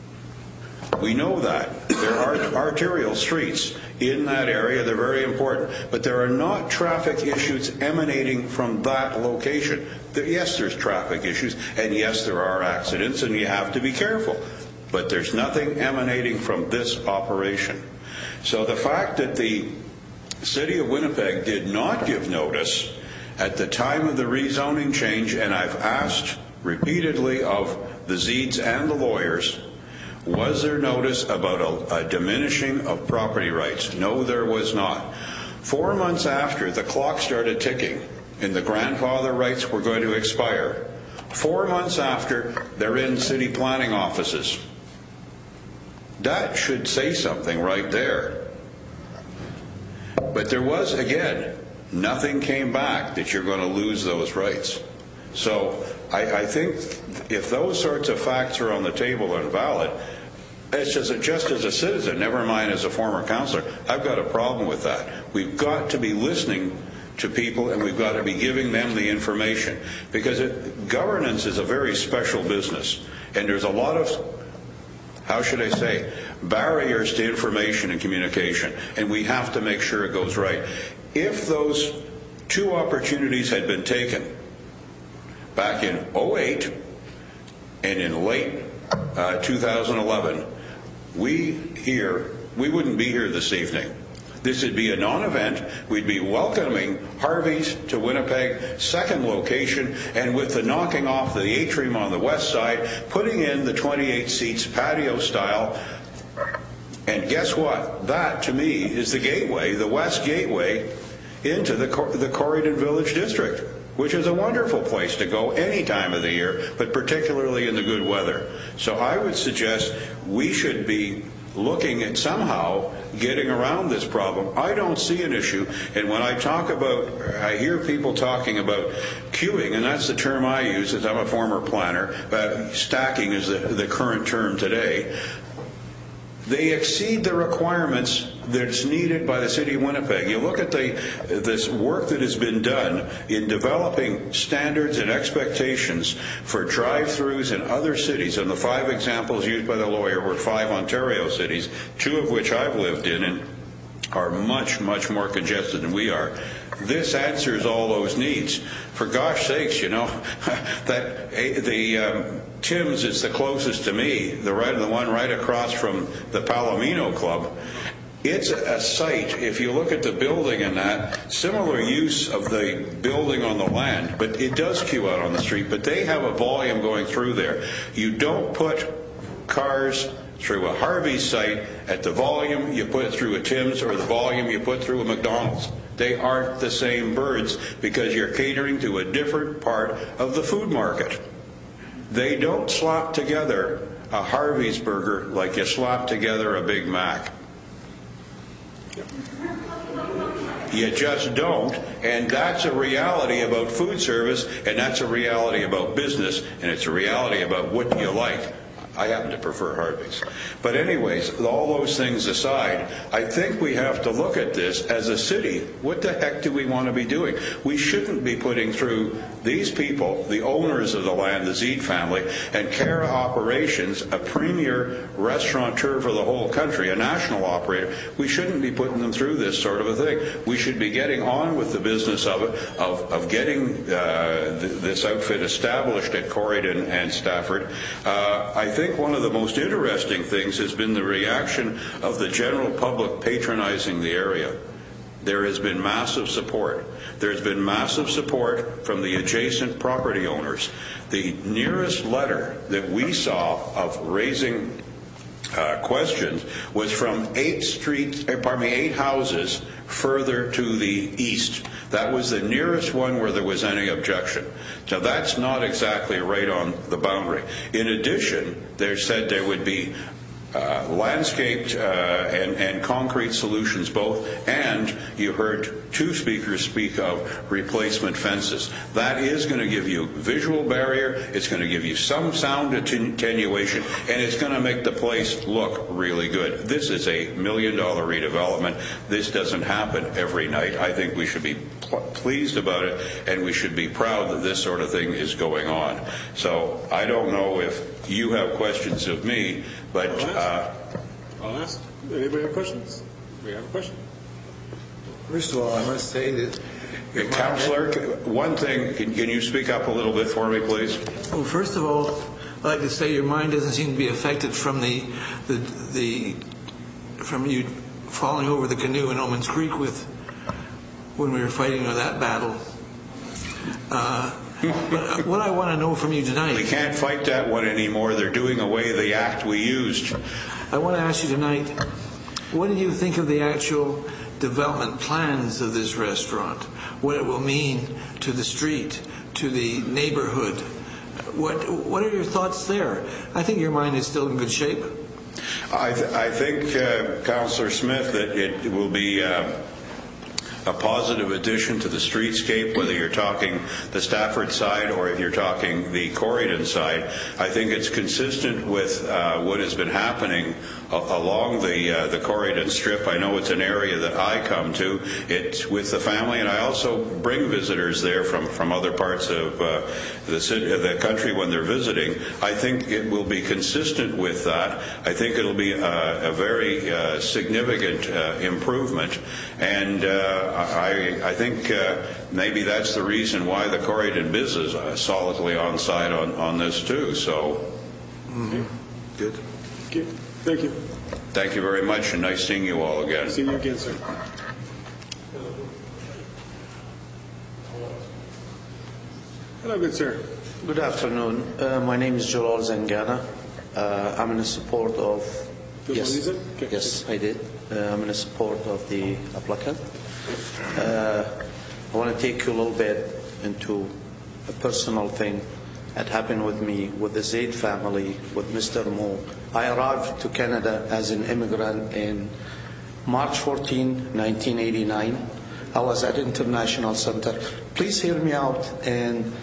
We know that. There are arterial streets in that area. They're very important. But there are not traffic issues emanating from that location. Yes, there's traffic issues, and yes, there are accidents, and you have to be careful. But there's nothing emanating from this operation. So the fact that the City of Winnipeg did not give notice at the time of the rezoning change, and I've asked repeatedly of the Zeeds and the lawyers, was there notice about a diminishing of property rights? No, there was not. 4 months after, the clock started ticking and the grandfather rights were going to expire. 4 months after, they're in city planning offices. That should say something right there. But there was, again, nothing came back that you're going to lose those rights. So I think if those sorts of facts are on the table and valid, it's just as a citizen, never mind as a former councillor, I've got a problem with that. We've got to be listening to people, and we've got to be giving them the information, because governance is a very special business, and there's a lot of, how should I say, barriers to information and communication, and we have to make sure it goes right. If those two opportunities had been taken back in 2008 and in late 2011, we wouldn't be here this evening. This would be a non-event. We'd be welcoming Harvey's to Winnipeg, second location, and with the knocking off the atrium on the west side, putting in the 28 seats patio style. And guess what? That, to me, is the gateway, the west gateway, into the Corydon Village District, which is a wonderful place to go any time of the year, but particularly in the good weather. So I would suggest we should be looking at somehow getting around this problem. I don't see an issue. And when I hear people talking about queuing, and that's the term I use, as I'm a former planner, stacking is the current term today. They exceed the requirements that's needed by the City of Winnipeg. You look at this work that has been done in developing standards and expectations for drive-thrus in other cities, and the 5 examples used by the lawyer were 5 Ontario cities, 2 of which I've lived in and are much, much more congested than we are. This answers all those needs. For gosh sakes, that the Tim's is the closest to me, the one right across from the Palomino Club. It's a site, if you look at the building and that, similar use of the building on the land, but it does queue out on the street, but they have a volume going through there. You don't put cars through a Harvey's site at the volume you put it through a Tim's or the volume you put through a McDonald's. They aren't the same birds because you're catering to a different part of the food market. They don't slap together a Harvey's burger like you slap together a Big Mac. You just don't, and that's a reality about food service, and that's a reality about business, and it's a reality about what you like. I happen to prefer Harvey's. But anyways, all those things aside, I think we have to look at this as a city. What the heck do we want to be doing? We shouldn't be putting through these people, the owners of the land, the Zeed family, and Cara Operations, a premier restaurateur for the whole country, a national operator. We shouldn't be putting them through this sort of a thing. We should be getting on with the business of it, of getting this outfit established at Corydon and Stafford. I think one of the most interesting things has been the reaction of the general public patronizing the area. There has been massive support. There's been massive support from the adjacent property owners. The nearest letter that we saw of raising questions was from 8 houses further to the east. That was the nearest one where there was any objection. So that's not exactly right on the boundary. In addition, they said there would be landscaped and concrete solutions both, and you heard 2 speakers speak of replacement fences. That is going to give you visual barrier, it's going to give you some sound attenuation, and it's going to make the place look really good. This is a $1 million redevelopment. This doesn't happen every night. I think we should be pleased about it, and we should be proud that this sort of thing is going on. So I don't know if you have questions of me, but I'll ask. Anybody have questions? We have a question. First of all, I must say that... Councillor, one thing, can you speak up a little bit for me, please? Well, first of all, I'd like to say your mind doesn't seem to be affected from from you falling over the canoe in Omens Creek when we were fighting that battle. But what I want to know from you tonight... We can't fight that one anymore. They're doing away the act we used. I want to ask you tonight, what do you think of the actual development plans of this restaurant? What it will mean to the street, to the neighborhood? What are your thoughts there? I think your mind is still in good shape. I think, Councillor Smith, that it will be a positive addition to the streetscape, whether you're talking the Stafford side or if you're talking the Corydon side. I think it's consistent with what has been happening along the Corydon Strip. I know it's an area that I come to. It's with the family, and I also bring visitors there from other parts of the country when they're visiting. I think it will be consistent with that. I think it'll be a very significant improvement, and I think maybe that's the reason why the Corydon Biz is solidly on side on this too. So, good. Thank you. Thank you very much, and nice seeing you all again. See you again, sir. Hello, good sir. Good afternoon. My name is Jalal Zangana. I'm in support of... Yes, okay. Yes, I did. I'm in support of the applicant. I want to take you a little bit into a personal thing that happened with me, with the Zaid family, with Mr. Mo. I arrived to Canada as an immigrant in March 14, 1989. I was at International Center. Please hear me out. And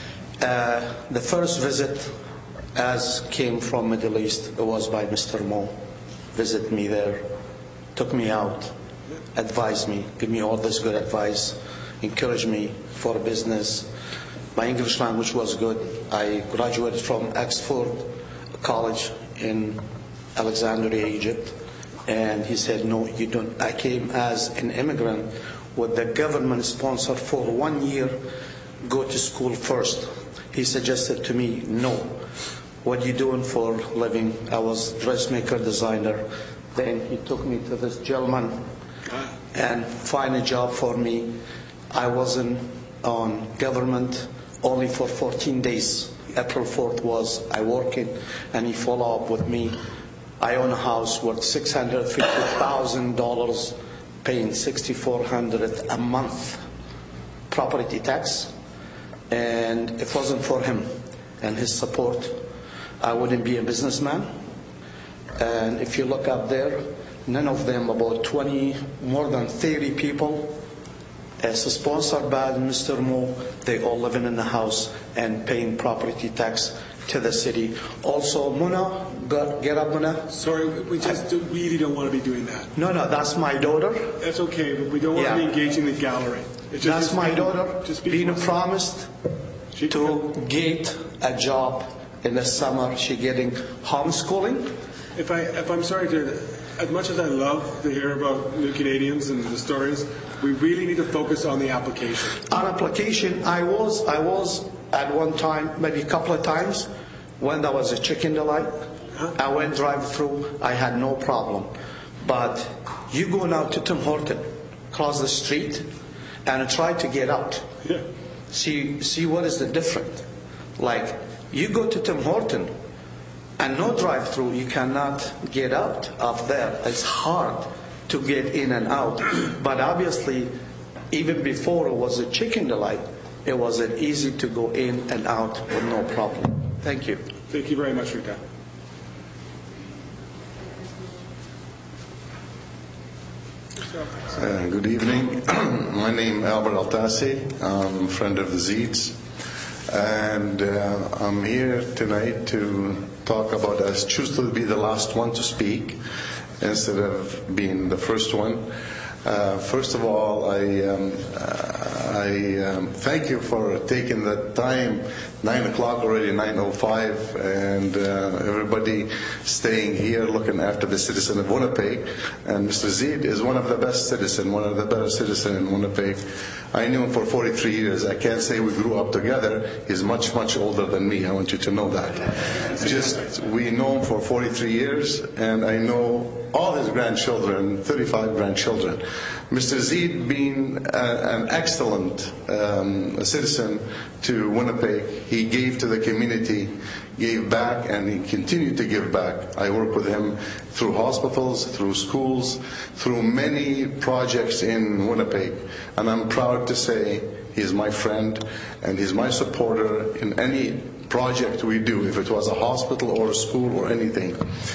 the first visit as came from Middle East, it was by Mr. Mo. Visit me there, took me out, advised me, give me all this good advice, encouraged me for business. My English language was good. I graduated from Oxford College in Alexandria, Egypt. And he said, no, you don't. I came as an immigrant with the government sponsor for 1 year, go to school first. He suggested to me, no, what you doing for a living? I was dressmaker, designer. Then he took me to this gentleman and find a job for me. I wasn't on government only for 14 days. April 4th was I working, and he followed up with me. I own a house worth $650,000, paying $6,400 a month property tax, and if it wasn't for him and his support, I wouldn't be a businessman. And if you look up there, none of them, about 20, more than 30 people, as sponsored by Mr. Mo, they all living in the house and paying property tax to the city. Also, Muna, get up, Muna. Sorry, we just really don't want to be doing that. No, that's my daughter. That's okay, but we don't want to be engaging the gallery. That's my daughter, being promised to get a job in the summer. She getting homeschooling. If I'm sorry to, as much as I love to hear about New Canadians and the stories, we really need to focus on the application. On application, I was at one time, maybe a couple of times, when there was a Chicken Delight. I went drive-through, I had no problem. But you go now to Tim Horton, cross the street, and try to get out. Yeah. See what is the difference? Like, you go to Tim Horton, and no drive-through, you cannot get out of there. It's hard to get in and out. But obviously, even before it was a Chicken Delight, it wasn't easy to go in and out with no problem. Thank you. Thank you very much, Rita. Good evening. My name is Albert Altasi. I'm a friend of the Zeeds. And I'm here tonight to talk about, I choose to be the last one to speak instead of being the first one. First of all, I thank you for taking the time, 9 o'clock already, 9:05, and everybody staying here looking after the citizen of Winnipeg. And Mr. Zeed is one of the best citizens, one of the better citizens in Winnipeg. I knew him for 43 years. I can't say we grew up together. He's much, much older than me. I want you to know that. We know him for 43 years, and I know all his grandchildren, 35 grandchildren. Mr. Zeed being an excellent citizen to Winnipeg, he gave to the community, gave back, and he continued to give back. I work with him through hospitals, through schools, through many projects in Winnipeg. And I'm proud to say he's my friend and he's my supporter in any project we do, if it was a hospital or a school or anything.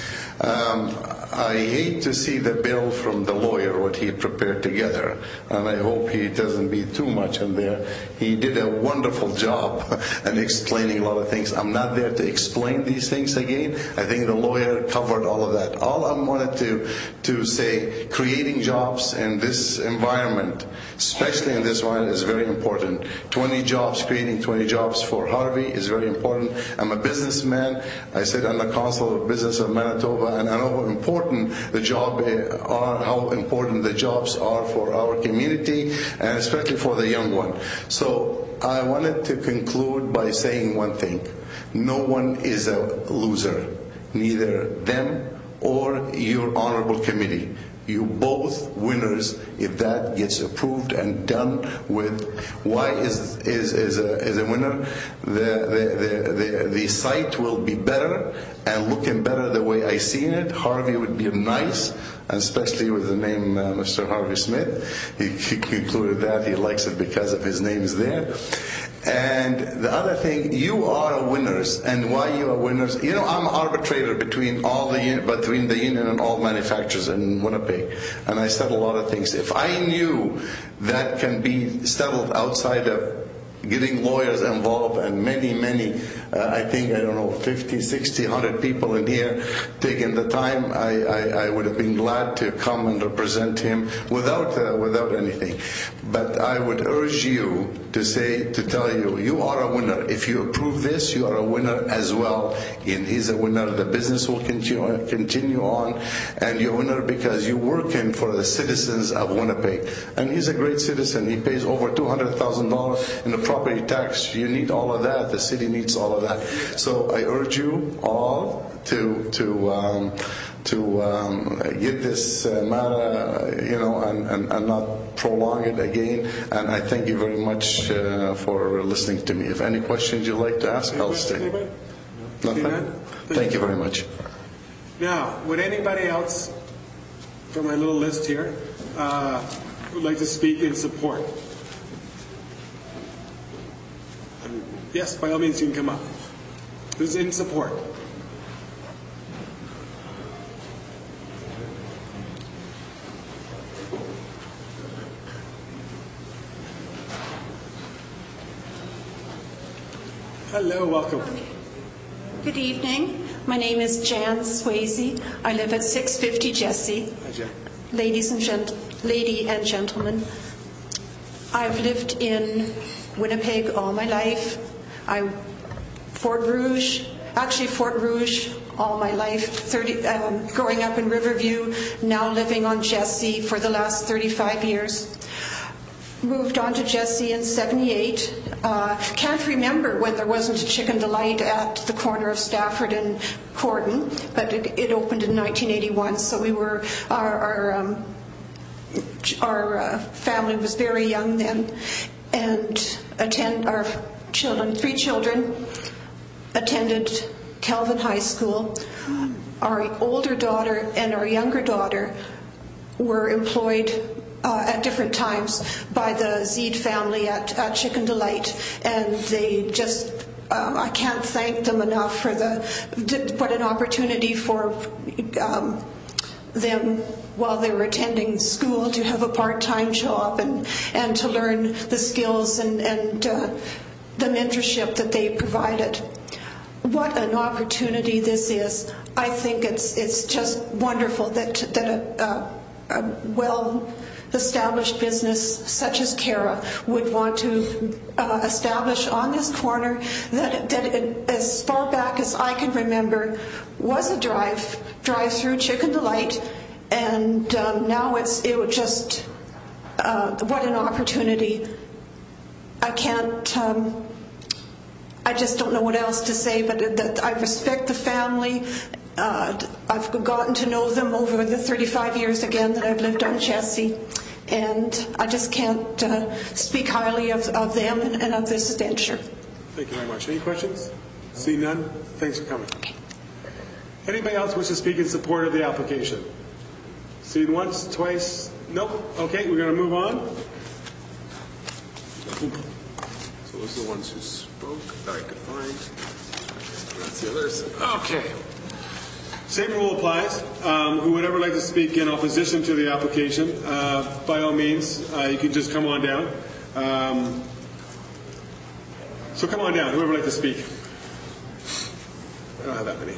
I hate to see the bill from the lawyer, what he prepared together, and I hope he doesn't be too much in there. He did a wonderful job in explaining a lot of things. I'm not there to explain these things again. I think the lawyer covered all of that. All I wanted to say, creating jobs in this environment, especially in this one, is very important. 20 jobs, creating 20 jobs for Harvey is very important. I'm a businessman. I sit on the Council of Business of Manitoba, and I know how important the job are, how important the jobs are for our community, and especially for the young one. So I wanted to conclude by saying one thing. No one is a loser, neither them or your honorable committee. You both winners if that gets approved and done with. Why is a winner? The site will be better and looking better the way I seen it. Harvey would be nice, and especially with the name Mr. Harvey Smith. He concluded that he likes it because of his name is there. And the other thing, you are winners, and why you are winners? You know, I'm an arbitrator between between the union and all manufacturers in Winnipeg, and I said a lot of things. If I knew that can be settled outside of getting lawyers involved and many, I think, I don't know, 50, 60, 100 people in here taking the time, I would have been glad to come and represent him without anything. But I would urge you to tell you, you are a winner. If you approve this, you are a winner as well. And he's a winner. The business will continue on, and you're a winner because you're working for the citizens of Winnipeg. And he's a great citizen. He pays over $200,000 in the property tax. You need all of that. The city needs all of that. So I urge you all to get this matter, and not prolong it again. And I thank you very much for listening to me. If any questions you'd like to ask, I'll stay. Nothing? Thank you very much. Now, would anybody else from my little list here would like to speak in support? Yes, by all means, you can come up. Who's in support? Hello, welcome. Good evening. My name is Jan Swayze. I live at 650 Jesse. Hi, Jan. Lady and gentlemen, I've lived in Winnipeg all my life. Fort Rouge all my life, growing up in Riverview, now living on Jesse for the last 35 years. Moved on to Jesse in 78. Can't remember when there wasn't a Chicken Delight at the corner of Stafford and Corden, but it opened in 1981, so we were, our family was very young then, and our children, 3 children, attended Kelvin High School. Our older daughter and our younger daughter were employed at different times by the Zeed family at Chicken Delight, and they just, I can't thank them enough for what an opportunity for them while they were attending school to have a part-time job and to learn the skills and the mentorship that they provided. What an opportunity this is. I think it's just wonderful that a well-established business such as Cara would want to establish on this corner that as far back as I can remember was a drive-through Chicken Delight, and now what an opportunity. I just don't know what else to say, but that I respect the family. I've gotten to know them over the 35 years again that I've lived on Jesse, and I just can't speak highly of them and of this venture. Thank you very much. Any questions? See none? Thanks for coming. Okay. Anybody else wish to speak in support of the application? Seen once, twice? Nope. Okay, we're going to move on. So those are the ones who spoke that I could find. That's the others. Okay. Same rule applies. Who would ever like to speak in opposition to the application, by all means, you can just come on down. So come on down, whoever would like to speak. I don't have that many.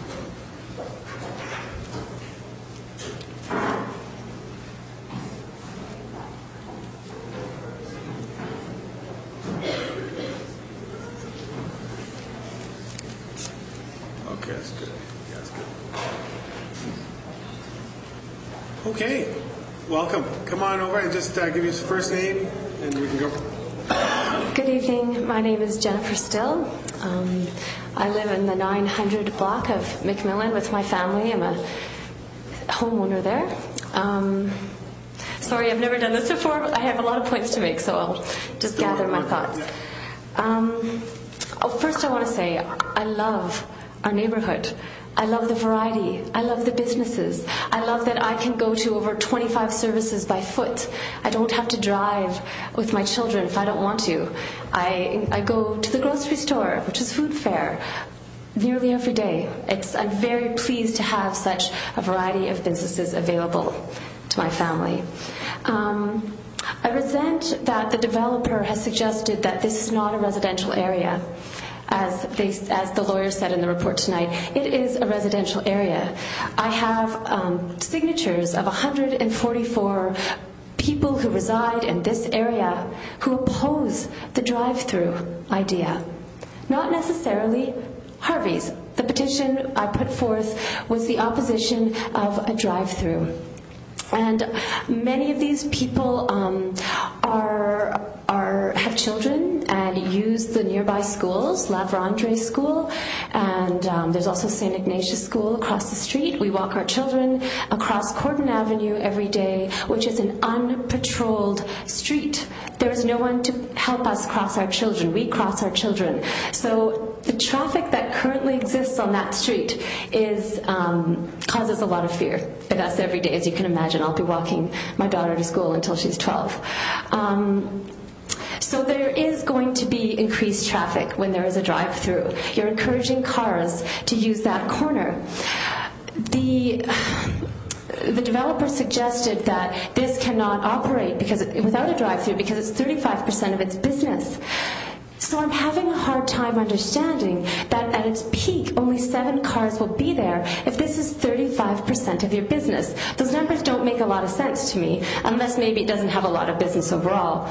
Okay, that's good. Yeah, that's good. Okay, welcome. Come on over and just give me his first name, and we can go. Good evening. My name is Jennifer Still. I live in the 900 block of McMillan with my family. I'm a homeowner there. Sorry, I've never done this before, but I have a lot of points to make, so I'll just gather my thoughts. First I want to say I love our neighborhood. I love the variety. I love the businesses. I love that I can go to over 25 services by foot. I don't have to drive with my children if I don't want to. I go to the grocery store, which is Food Fair, nearly every day. I'm very pleased to have such a variety of businesses available to my family. I resent that the developer has suggested that this is not a residential area. As the lawyer said in the report tonight, it is a residential area. I have signatures of 144 people who reside in this area who oppose the drive-through idea. Not necessarily Harvey's. The petition I put forth was the opposition of a drive-through. And many of these people have children and use the nearby schools, La Vérendrye School, and there's also St. Ignatius School across the street. We walk our children across Corden Avenue every day, which is an unpatrolled street. There is no one to help us cross our children. We cross our children. So the traffic that currently exists on that street causes a lot of fear for us every day. As you can imagine, I'll be walking my daughter to school until she's 12. So there is going to be increased traffic when there is a drive-through. You're encouraging cars to use that corner. The developer suggested that this cannot operate without a drive-through because it's 35% of its business. So I'm having a hard time understanding that at its peak, only 7 cars will be there if this is 35% of your business. Those numbers don't make a lot of sense to me, unless maybe it doesn't have a lot of business overall.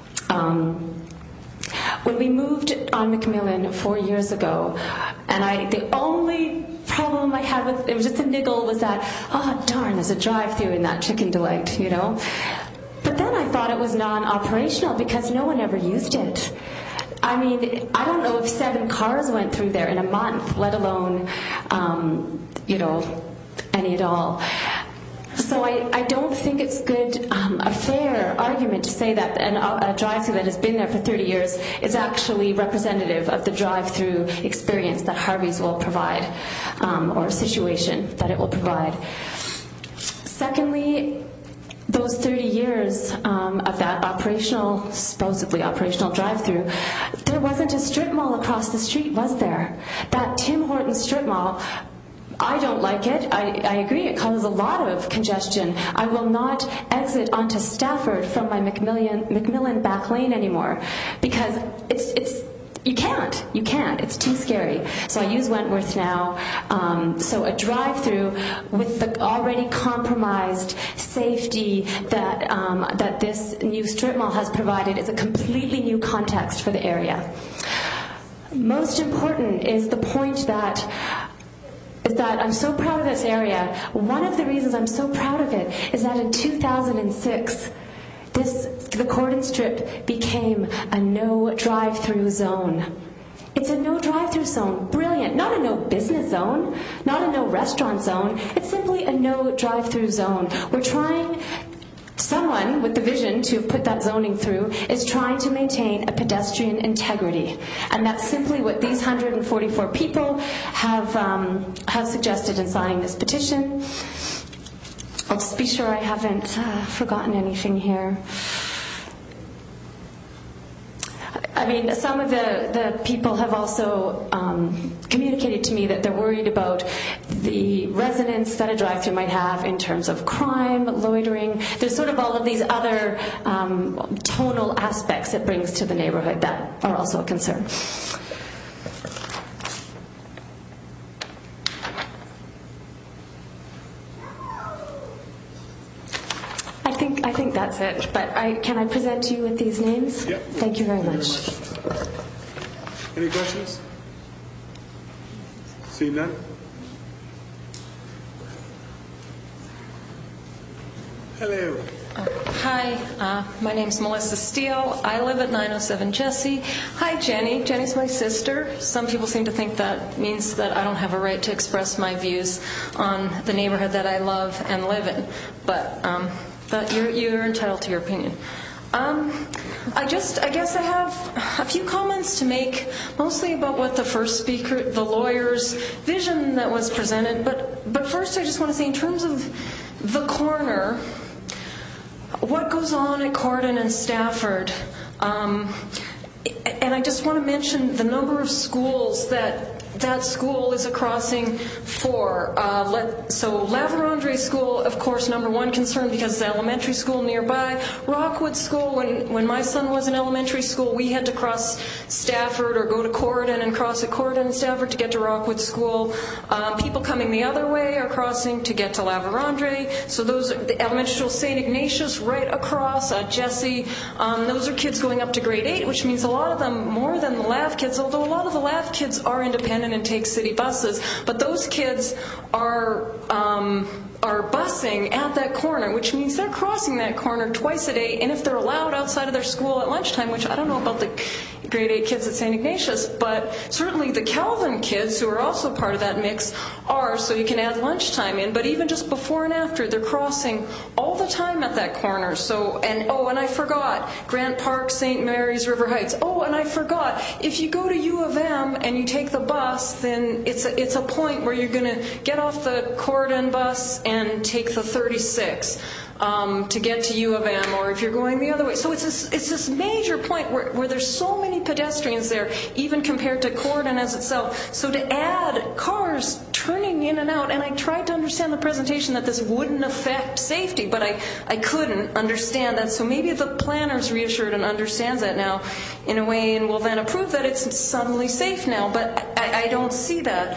When we moved on McMillan 4 years ago, and the only problem I had with it was just a niggle was that, oh darn, there's a drive-through in that Chicken Delight, you know. But then I thought it was non-operational because no one ever used it. I mean, I don't know if 7 cars went through there in a month, let alone, any at all. So I don't think it's a fair argument to say that a drive-through that has been there for 30 years is actually representative of the drive-through experience that Harvey's will provide, or a situation that it will provide. Secondly, those 30 years of that supposedly operational drive-through, there wasn't a strip mall across the street, was there? That Tim Hortons strip mall, I don't like it. I agree, it causes a lot of congestion. I will not exit onto Stafford from my McMillan back lane anymore because you can't. It's too scary. So I use Wentworth now. So a drive-through with the already compromised safety that this new strip mall has provided is a completely new context for the area. Most important is the point that I'm so proud of this area. One of the reasons I'm so proud of it is that in 2006, the Corden Strip became a no drive-through zone. It's a no drive-through zone. Brilliant. Not a no business zone, not a no restaurant zone. It's simply a no drive-through zone. Someone with the vision to put that zoning through is trying to maintain a pedestrian integrity. And that's simply what these 144 people have suggested in signing this petition. I'll just be sure I haven't forgotten anything here. I mean, some of the people have also communicated to me that they're worried about the resonance that a drive-through might have in terms of crime, loitering. There's sort of all of these other tonal aspects it brings to the neighborhood that are also a concern. I think that's it. But can I present to you with these names? Yep. Thank you very much. Any questions? Seeing none? Hello. Hi, my name's Melissa Steele. I live at 907 Jessie. Hi, Jenny. Jenny's my sister. Some people seem to think that means that I don't have a right to express my views on the neighborhood that I love and live in. But you're entitled to your opinion. I guess I have a few comments to make, mostly about what the first speaker, the lawyer's vision that was presented. But first, I just want to say, in terms of the corner, what goes on at Corden and Stafford, and I just want to mention the number of schools that school is a crossing for. So La Vérendrye School, of course, number one concern because it's an elementary school nearby. Rockwood School, when my son was in elementary school, we had to cross Stafford or go to Corden and cross at Corden and Stafford to get to Rockwood School. People coming the other way are crossing to get to La Vérendrye. So those are the elementary school, St. Ignatius right across, Jesse. Those are kids going up to grade 8, which means a lot of them, more than the LAV kids, although a lot of the LAV kids are independent and take city buses, but those kids are busing at that corner, which means they're crossing that corner twice a day, and if they're allowed outside of their school at lunchtime, which I don't know about the grade 8 kids at St. Ignatius, but certainly the Calvin kids, who are also part of that mix, are, so you can add lunchtime in, but even just before and after, they're crossing all the time at that corner. So, and I forgot, Grant Park, St. Mary's, River Heights. Oh, and I forgot, if you go to U of M and you take the bus, then it's a point where you're going to get off the Corden bus and take the 36 to get to U of M, or if you're going the other way. So it's this major point where there's so many pedestrians there, even compared to Corden as itself. So to add cars turning in and out, and I tried to understand the presentation that this wouldn't affect safety, but I couldn't understand that. So maybe the planner's reassured and understands that now in a way and will then approve that it's suddenly safe now, but I don't see that.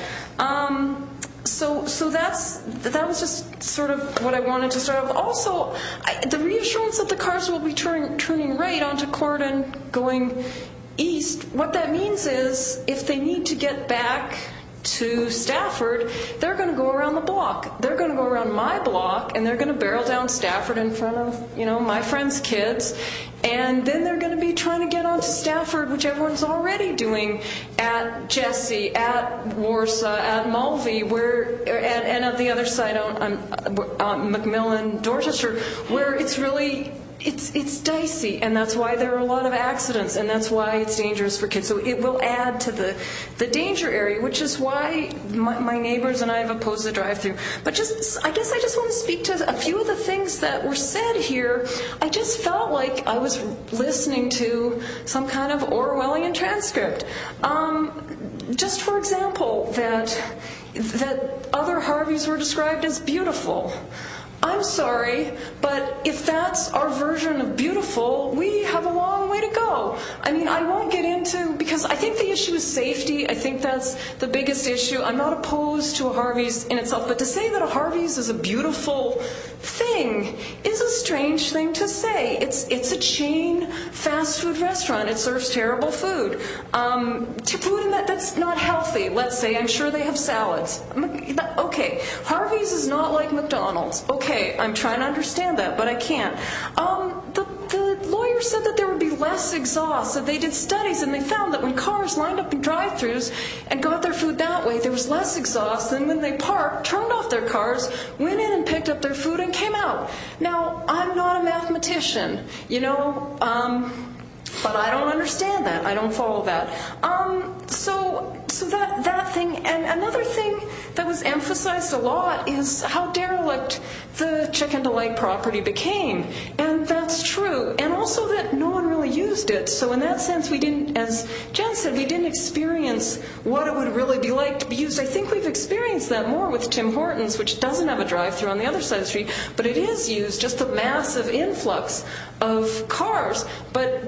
So that was just sort of what I wanted to start with. Also, the reassurance that the cars will be turning right onto Corden going east, what that means is if they need to get back to Stafford, they're going to go around the block. They're going to go around my block, and they're going to barrel down Stafford in front of, my friend's kids. And then they're going to be trying to get onto Stafford, which everyone's already doing at Jesse, at Warsaw, at Mulvey, and at the other side on McMillan, Dorchester, where it's really... It's dicey, and that's why there are a lot of accidents, and that's why it's dangerous for kids. So it will add to the danger area, which is why my neighbors and I have opposed the drive-through. But I guess I just want to speak to a few of the things that were said here. I just felt like I was listening to some kind of Orwellian transcript. Just for example, that other Harveys were described as beautiful. I'm sorry, but if that's our version of beautiful, we have a long way to go. I mean, I won't get into, because I think the issue is safety. I think that's the biggest issue. I'm not opposed to a Harvey's in itself, but to say that a Harvey's is a beautiful thing is a strange thing to say. It's a chain fast food restaurant. It serves terrible food. Food in that's not healthy, let's say. I'm sure they have salads. Okay, Harvey's is not like McDonald's. Okay, I'm trying to understand that, but I can't. The lawyer said that there would be less exhaust, that they did studies and they found that when cars lined up in drive-thrus and got their food that way, there was less exhaust than when they parked, turned off their cars, went in and picked up their food and came out. Now, I'm not a mathematician, but I don't understand that. I don't follow that. So that thing, and another thing that was emphasized a lot is how derelict the Chicken Delight property became. And that's true. And also that no one really used it. So in that sense, we didn't, as Jen said, we didn't experience what it would really be like to be used. I think we've experienced that more with Tim Hortons, which doesn't have a drive-thru on the other side of the street, but it is used, just a massive influx of cars. But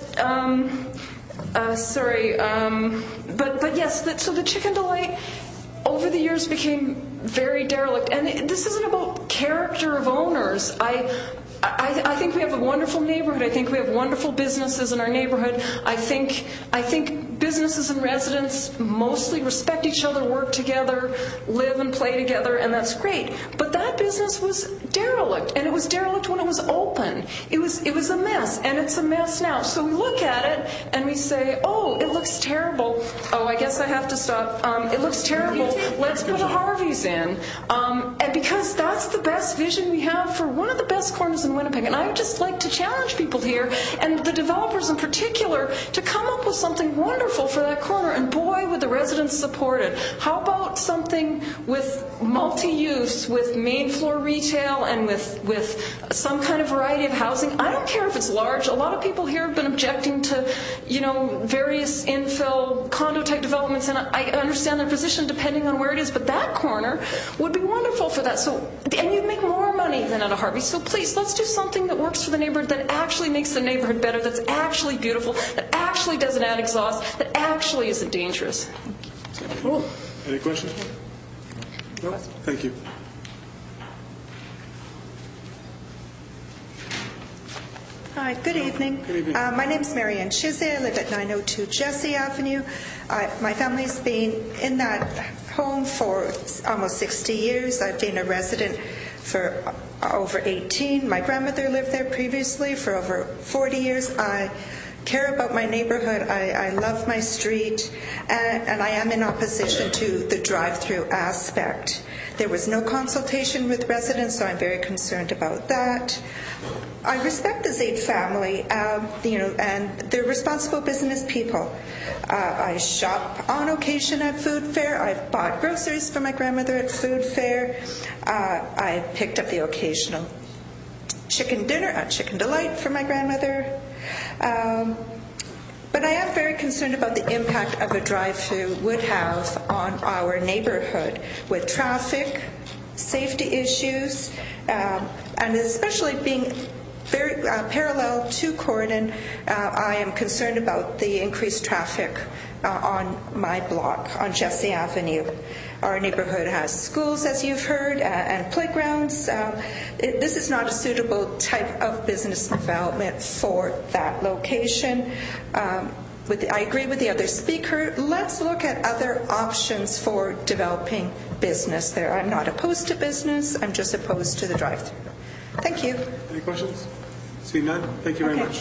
yes, so the Chicken Delight over the years became very derelict. And this isn't about character of owners. I think we have a wonderful neighborhood. I think we have wonderful businesses in our neighborhood. I think businesses and residents mostly respect each other, work together, live and play together, and that's great. But that business was derelict, and it was derelict when it was open. It was a mess, and it's a mess now. So we look at it and we say, oh, it looks terrible. Oh, I guess I have to stop. It looks terrible. Let's put a Harvey's in. And because that's the best vision we have for one of the best corners in Winnipeg. And I would just like to challenge people here, and the developers in particular, to come up with something wonderful for that corner. And boy, would the residents support it. How about something with multi-use, with main floor retail, and with some kind of variety of housing? I don't care if it's large. A lot of people here have been objecting to, various infill condo-type developments, and I understand their position depending on where it is, but that corner would be wonderful for that. So, and you'd make more money than at a Harvey. So please, let's do something that works for the neighborhood, that actually makes the neighborhood better, that's actually beautiful, that actually doesn't add exhaust, that actually isn't dangerous. Cool. Any questions? No? Thank you. Hi, good evening. Good evening. My name is Marianne Chizé. I live at 902 Jesse Avenue. My family's been in that home for almost 60 years. I've been a resident for over 18. My grandmother lived there previously for over 40 years. I care about my neighborhood. I love my street, and I am in opposition to the drive-through aspect. There was no consultation with residents, so I'm very concerned about that. I respect the Zaid family, and they're responsible business people. I shop on occasion at Food Fair. I've bought groceries for my grandmother at Food Fair. I picked up the occasional chicken dinner at Chicken Delight for my grandmother. But I am very concerned about the impact of a drive-through would have on our neighborhood with traffic, safety issues, and especially being very parallel to Corydon. I am concerned about the increased traffic on my block, on Jesse Avenue. Our neighborhood has schools, as you've heard, and playgrounds. This is not a suitable type of business development for that location. I agree with the other speaker. Let's look at other options for developing business there. I'm not opposed to business. I'm just opposed to the drive-through. Thank you. Any questions? See none? Thank you very much.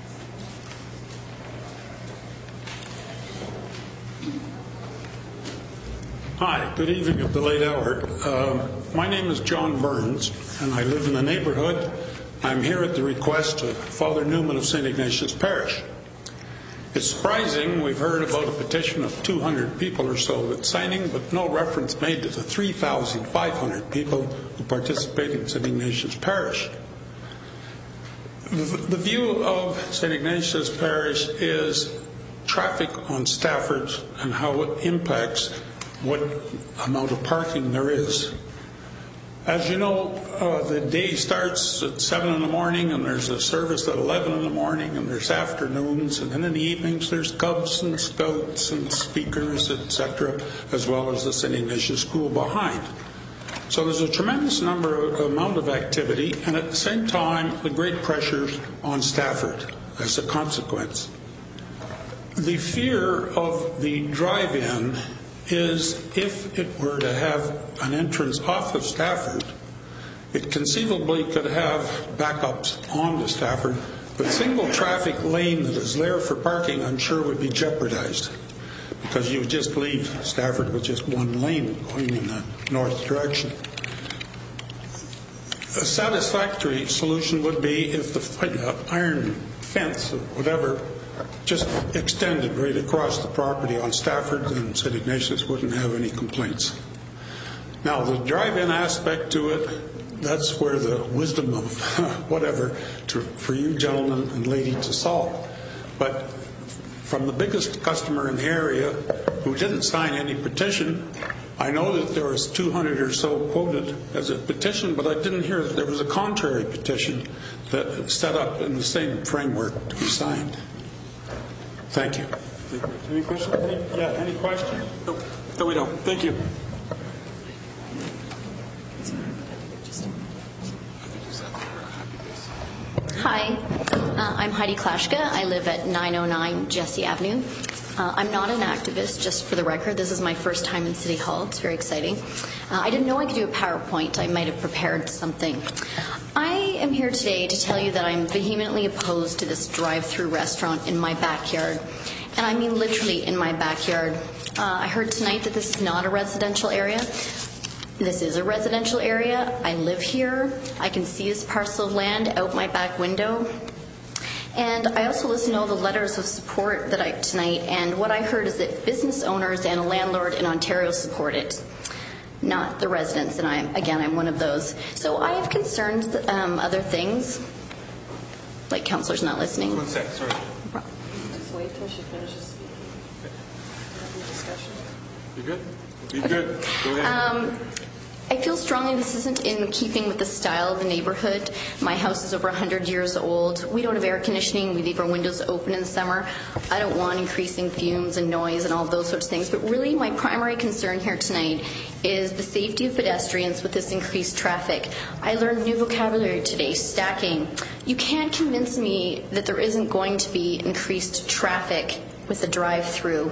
Hi, good evening at the late hour. My name is John Burns, and I live in the neighborhood. I'm here at the request of Father Newman of St. Ignatius Parish. It's surprising, we've heard about a petition of 200 people or so that's signing, but no reference made to the 3,500 people who participate in St. Ignatius Parish. The view of St. Ignatius Parish is traffic on Stafford and how it impacts what amount of parking there is. As you know, the day starts at 7 in the morning, and there's a service at 11 in the morning, and there's afternoons, and then in the evenings there's Cubs and Scouts and speakers, etc., as well as the St. Ignatius School behind. So there's a tremendous amount of activity, and at the same time, the great pressures on Stafford as a consequence. The fear of the drive-in is if it were to have an entrance off of Stafford, it conceivably could have backups onto Stafford, but single traffic lane that is there for parking, I'm sure, would be jeopardized, because you would just leave Stafford with just one lane going in the north direction. A satisfactory solution would be if the iron fence or whatever just extended right across the property on Stafford, and St. Ignatius wouldn't have any complaints. Now, the drive-in aspect to it, that's where the wisdom of whatever for you gentlemen and lady to solve. But from the biggest customer in the area who didn't sign any petition, I know that there was 200 or so quoted as a petition, but I didn't hear that there was a contrary petition that set up in the same framework to be signed. Thank you. Any questions? Any questions? No, we don't. Thank you. Hi, I'm Heidi Klaschka. I live at 909 Jesse Avenue. I'm not an activist, just for the record. This is my first time in City Hall. It's very exciting. I didn't know I could do a PowerPoint. I might have prepared something. I am here today to tell you that I'm vehemently opposed to this drive-through restaurant in my backyard. And I mean literally in my backyard. I heard tonight that this is not a residential area. This is a residential area. I live here. I can see this parcel of land out my back window. And I also listened to all the letters of support tonight, and what I heard is that business owners and a landlord in Ontario support it, not the residents, and I'm one of those. So I have concerns, other things, like councillors not listening. One sec, sorry. Just wait till she finishes speaking. Have your discussion. You good? You good? Go ahead. I feel strongly this isn't in keeping with the style of the neighborhood. My house is over 100 years old. We don't have air conditioning. We leave our windows open in the summer. I don't want increasing fumes and noise and all those sorts of things. But really, my primary concern here tonight is the safety of pedestrians with this increased traffic. I learned new vocabulary today, stacking. You can't convince me that there isn't going to be increased traffic with the drive-through.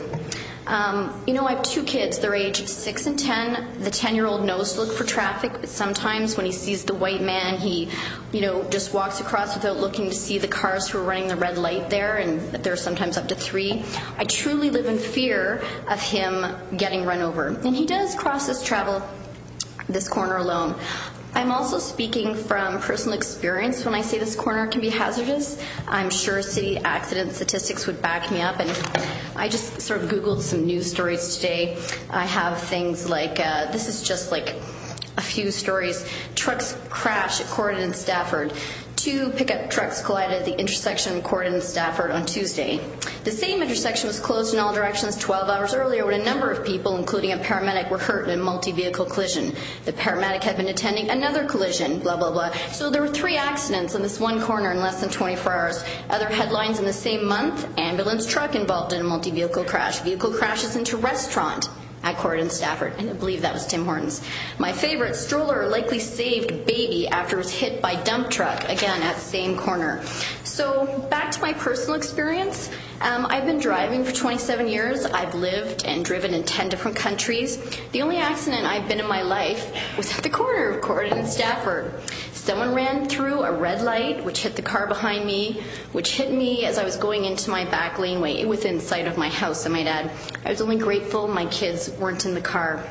I have 2 kids. They're aged 6 and 10. The 10-year-old knows to look for traffic, but sometimes when he sees the white man, he, just walks across without looking to see the cars who are running the red light there, and there are sometimes up to 3. I truly live in fear of him getting run over. And he does cross this corner alone. I'm also speaking from personal experience when I say this corner can be hazardous. I'm sure city accident statistics would back me up, and I just sort of Googled some news stories today. I have things like, this is just like a few stories. Trucks crash at Corydon and Stafford. 2 pickup trucks collided at the intersection of Corydon and Stafford on Tuesday. The same intersection was closed in all directions 12 hours earlier when a number of people, including a paramedic, were hurt in a multi-vehicle collision. The paramedic had been attending another collision, blah, blah, blah. So there were 3 accidents on this one corner in less than 24 hours. Other headlines in the same month: ambulance truck involved in a multi-vehicle crash. Vehicle crashes into restaurant at Corydon Stafford, and I believe that was Tim Hortons. My favorite, stroller likely saved baby after it was hit by dump truck, again at same corner. So back to my personal experience. I've been driving for 27 years. I've lived and driven in 10 different countries. The only accident I've been in my life was at the corner of Corydon and Stafford. Someone ran through a red light, which hit the car behind me, which hit me as I was going into my back laneway, within sight of my house, I might add. I was only grateful my kids weren't in the car.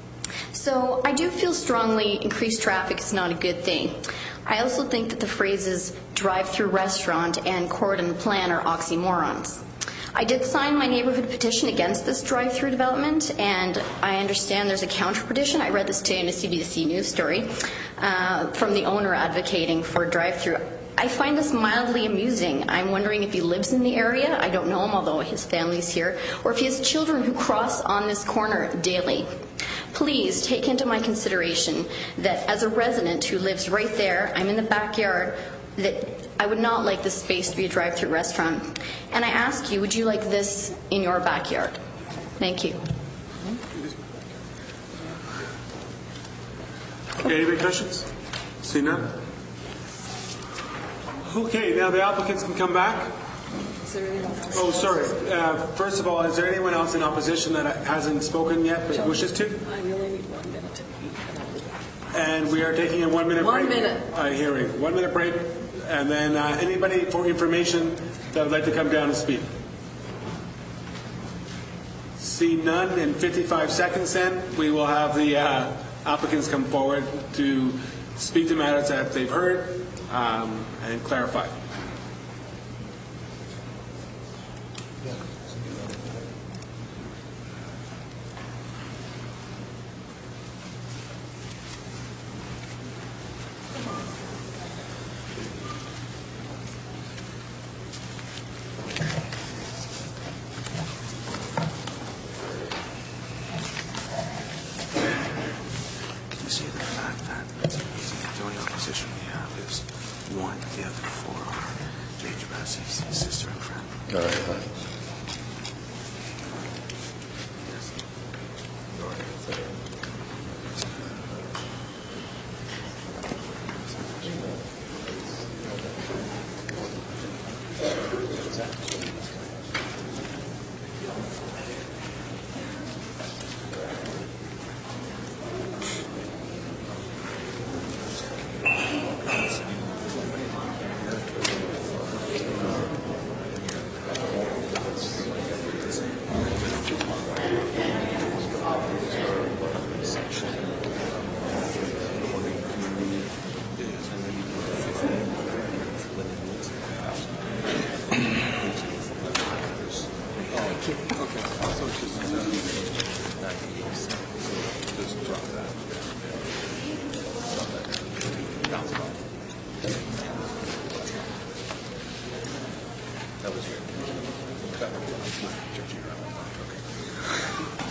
So I do feel strongly increased traffic is not a good thing. I also think that the phrases drive-through restaurant and Corydon plan are oxymorons. I did sign my neighborhood petition against this drive-through development, and I understand there's a counter petition. I read this today in a CBC News story from the owner advocating for a drive-through. I find this mildly amusing. I'm wondering if he lives in the area. I don't know him, although his family's here, or if he has children who cross on this corner daily. Please take into my consideration that as a resident who lives right there, I'm in the backyard, that I would not like this space to be a drive-through restaurant. And I ask you, would you like this in your backyard? Thank you. Okay, any questions? See none? Okay, now the applicants can come back. Oh, sorry. First of all, is there anyone else in opposition that hasn't spoken yet but wishes to? I really need 1 minute to eat. And we are taking a 1 minute break. 1 minute. Hearing. 1 minute break. And then anybody for information that would like to come down and speak? See none. In 55 seconds then, we will have the applicants come forward to speak to matters that they've heard and clarify.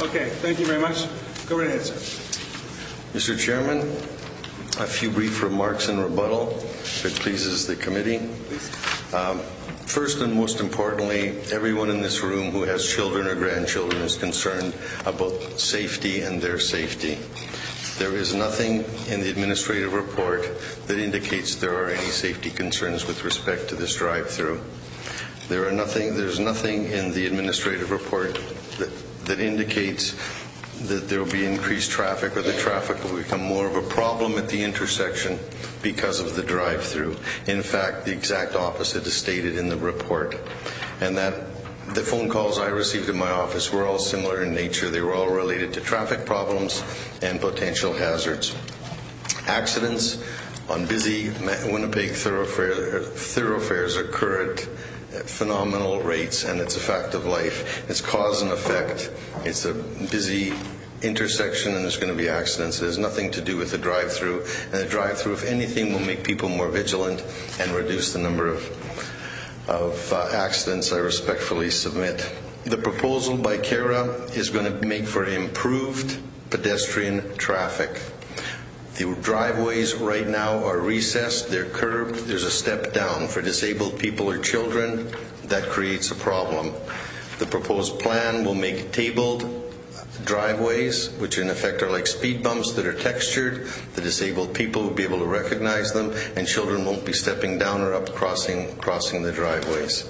Okay, thank you very much. Go right ahead, sir. Mr. Chairman, a few brief remarks in rebuttal, if it pleases the committee. First and most importantly, everyone in this room who has children or grandchildren is concerned about safety and their safety. There is nothing in the administrative report that indicates there are any safety concerns with respect to this drive-through. There's nothing in the administrative report that indicates that there will be increased traffic or the traffic will become more of a problem at the intersection because of the drive-through. In fact, the exact opposite is stated in the report. And that the phone calls I received in my office were all similar in nature. They were all related to traffic problems and potential hazards. Accidents on busy Winnipeg thoroughfares occur at phenomenal rates, and it's a fact of life. It's cause and effect. It's a busy intersection, and there's going to be accidents. It has nothing to do with the drive-through, and the drive-through, if anything, will make people more vigilant and reduce the number of accidents. I respectfully submit. The proposal by Kara is going to make for improved pedestrian traffic. The driveways right now are recessed, they're curved, there's a step down. For disabled people or children, that creates a problem. The proposed plan will make tabled driveways, which in effect are like speed bumps that are textured. The disabled people will be able to recognize them, and children won't be stepping down or up crossing the driveways.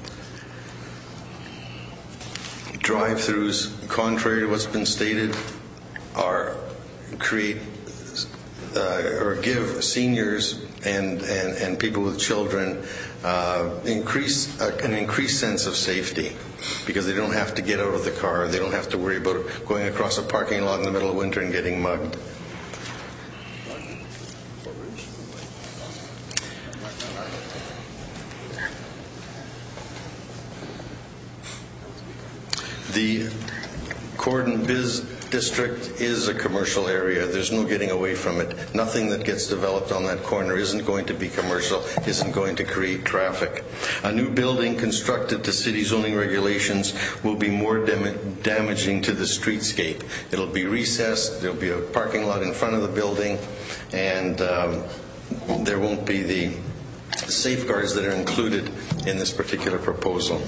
Drive-throughs, contrary to what's been stated, give seniors and people with children an increased sense of safety, because they don't have to get out of the car. They don't have to worry about going across a parking lot in the middle of winter and getting mugged. The Cordon Biz District is a commercial area. There's no getting away from it. Nothing that gets developed on that corner isn't going to be commercial, isn't going to create traffic. A new building constructed to city zoning regulations will be more damaging to the streetscape. It'll be recessed, there'll be a parking lot in front of the building, and there won't be the safeguards that are included in this particular proposal.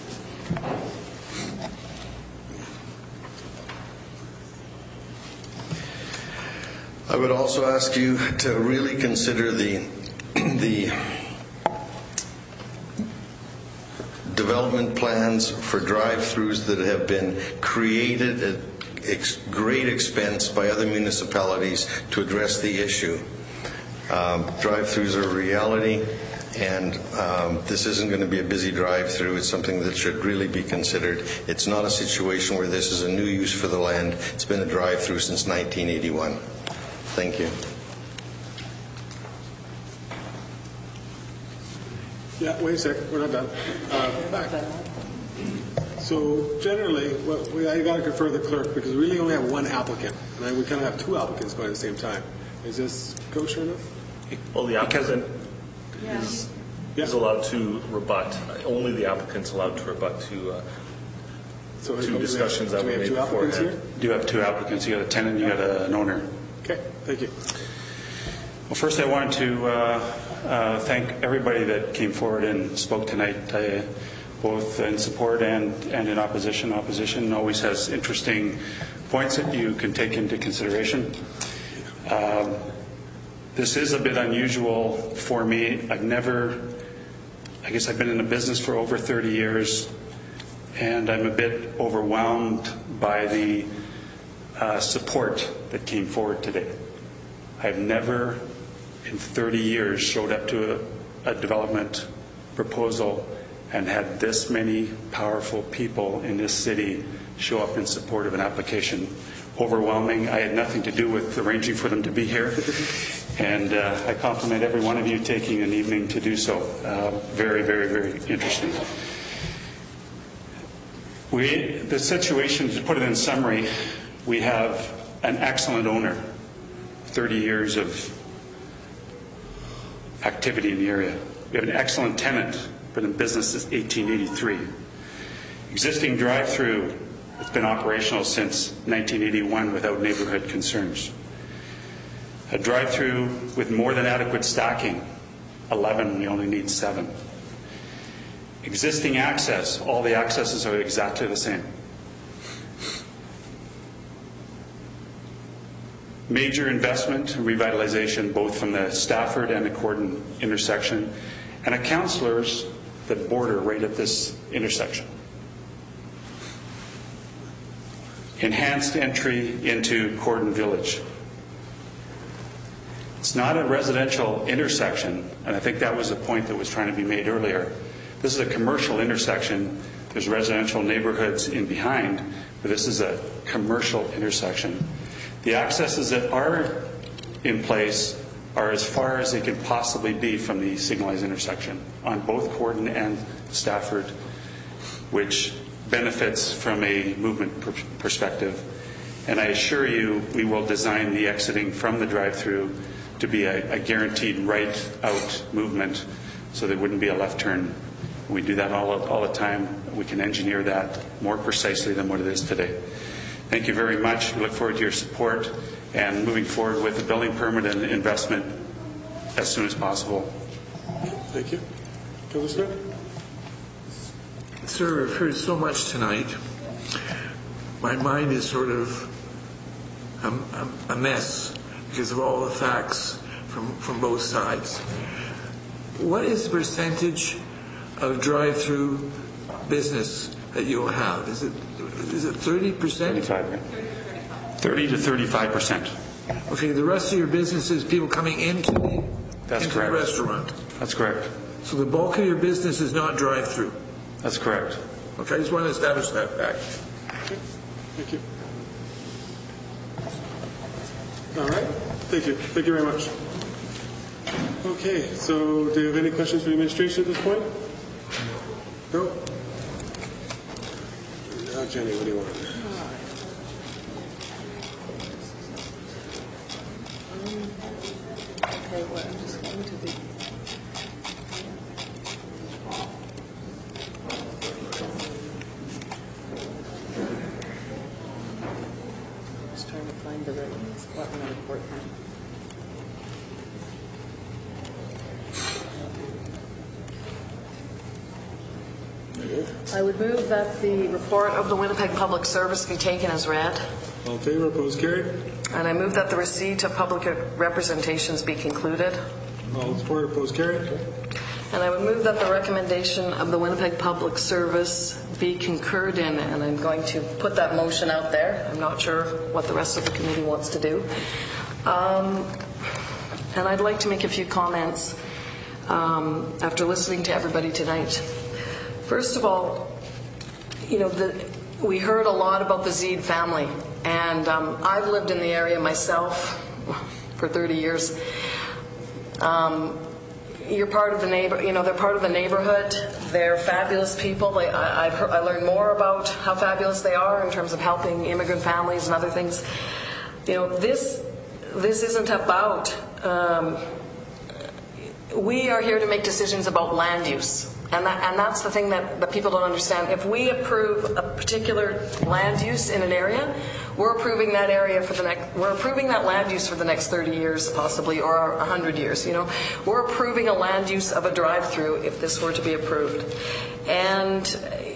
I would also ask you to really consider the development plans for drive-throughs that have been created at great expense by other municipalities to address the issue. Drive-throughs are a reality, and this isn't going to be a busy drive-through. It's something that should really be considered. It's not a situation where this is a new use for the land. It's been a drive-through since 1981. Thank you. Yeah, wait a second. We're not done. Back. So generally, I got to confer the clerk, because we really only have one applicant, and we kind of have two applicants going at the same time. Is this kosher enough? Well, the applicant is allowed to rebut. Only the applicant's allowed to rebut to two discussions that were made beforehand. Do you have two applicants? You got a tenant, you got an owner. Okay, thank you. Well, first I wanted to thank everybody that came forward and spoke tonight, both in support and in opposition. Opposition always has interesting points that you can take into consideration. This is a bit unusual for me. I guess I've been in the business for over 30 years, and I'm a bit overwhelmed by the support that came forward today. I've never in 30 years showed up to a development proposal and had this many powerful people in this city show up in support of an application. Overwhelming. I had nothing to do with arranging for them to be here, and I compliment every one of you taking an evening to do so. Very, very, very interesting. The situation, to put it in summary, we have an excellent owner, 30 years of activity in the area. We have an excellent tenant, been in business since 1883. Existing drive-through It's been operational since 1981 without neighborhood concerns. A drive-through with more than adequate stacking, 11, we only need 7. Existing access, all the accesses are exactly the same. Major investment and revitalization both from the Stafford and the Corden intersection, and a councillors that border right at this intersection. Enhanced entry into Corden Village. It's not a residential intersection, and I think that was a point that was trying to be made earlier. This is a commercial intersection. There's residential neighborhoods in behind, but this is a commercial intersection. The accesses that are in place are as far as they can possibly be from the signalized intersection on both Corden and Stafford, which benefits from a movement perspective. And I assure you, we will design the exiting from the drive-through to be a guaranteed right-out movement, so there wouldn't be a left turn. We do that all the time. We can engineer that more precisely than what it is today. Thank you very much. We look forward to your support and moving forward with the building permit and investment as soon as possible. Thank you. Councillor Smith? Sir, I've heard so much tonight. My mind is sort of a mess because of all the facts from both sides. What is the percentage of drive-through business that you'll have? Is it 30%? 35. 30 to 35%. Okay, the rest of your business is people coming into the restaurant. That's correct. So the bulk of your business is not drive-through. That's correct. Okay, I just want to establish that fact. Okay. Thank you. All right. Thank you. Thank you very much. Okay, so do you have any questions for the administration at this point? No? Jenny, what do you want? Okay, well, I'm just going to the... Just trying to find the right spot in the report. I would move that the report of the Winnipeg Public Service be taken as read. All in favor, opposed, carried. And I move that the receipt of public representations be concluded. All in support, opposed, carried. And I would move that the recommendation of the Winnipeg Public Service be concurred in, and I'm going to put that motion out there. I'm not sure what the rest of the committee wants to do. And I'd like to make a few comments after listening to everybody tonight. First of all, we heard a lot about the Zeed family, and I've lived in the area myself for 30 years. You're part of the they're part of the neighborhood. They're fabulous people. I learned more about how fabulous they are in terms of helping immigrant families and other things. This isn't about. We are here to make decisions about land use. And that's the thing that people don't understand. If we approve a particular land use in an area, we're approving that land use for the next 30 years possibly, or 100 years. We're approving a land use of a drive-through if this were to be approved. And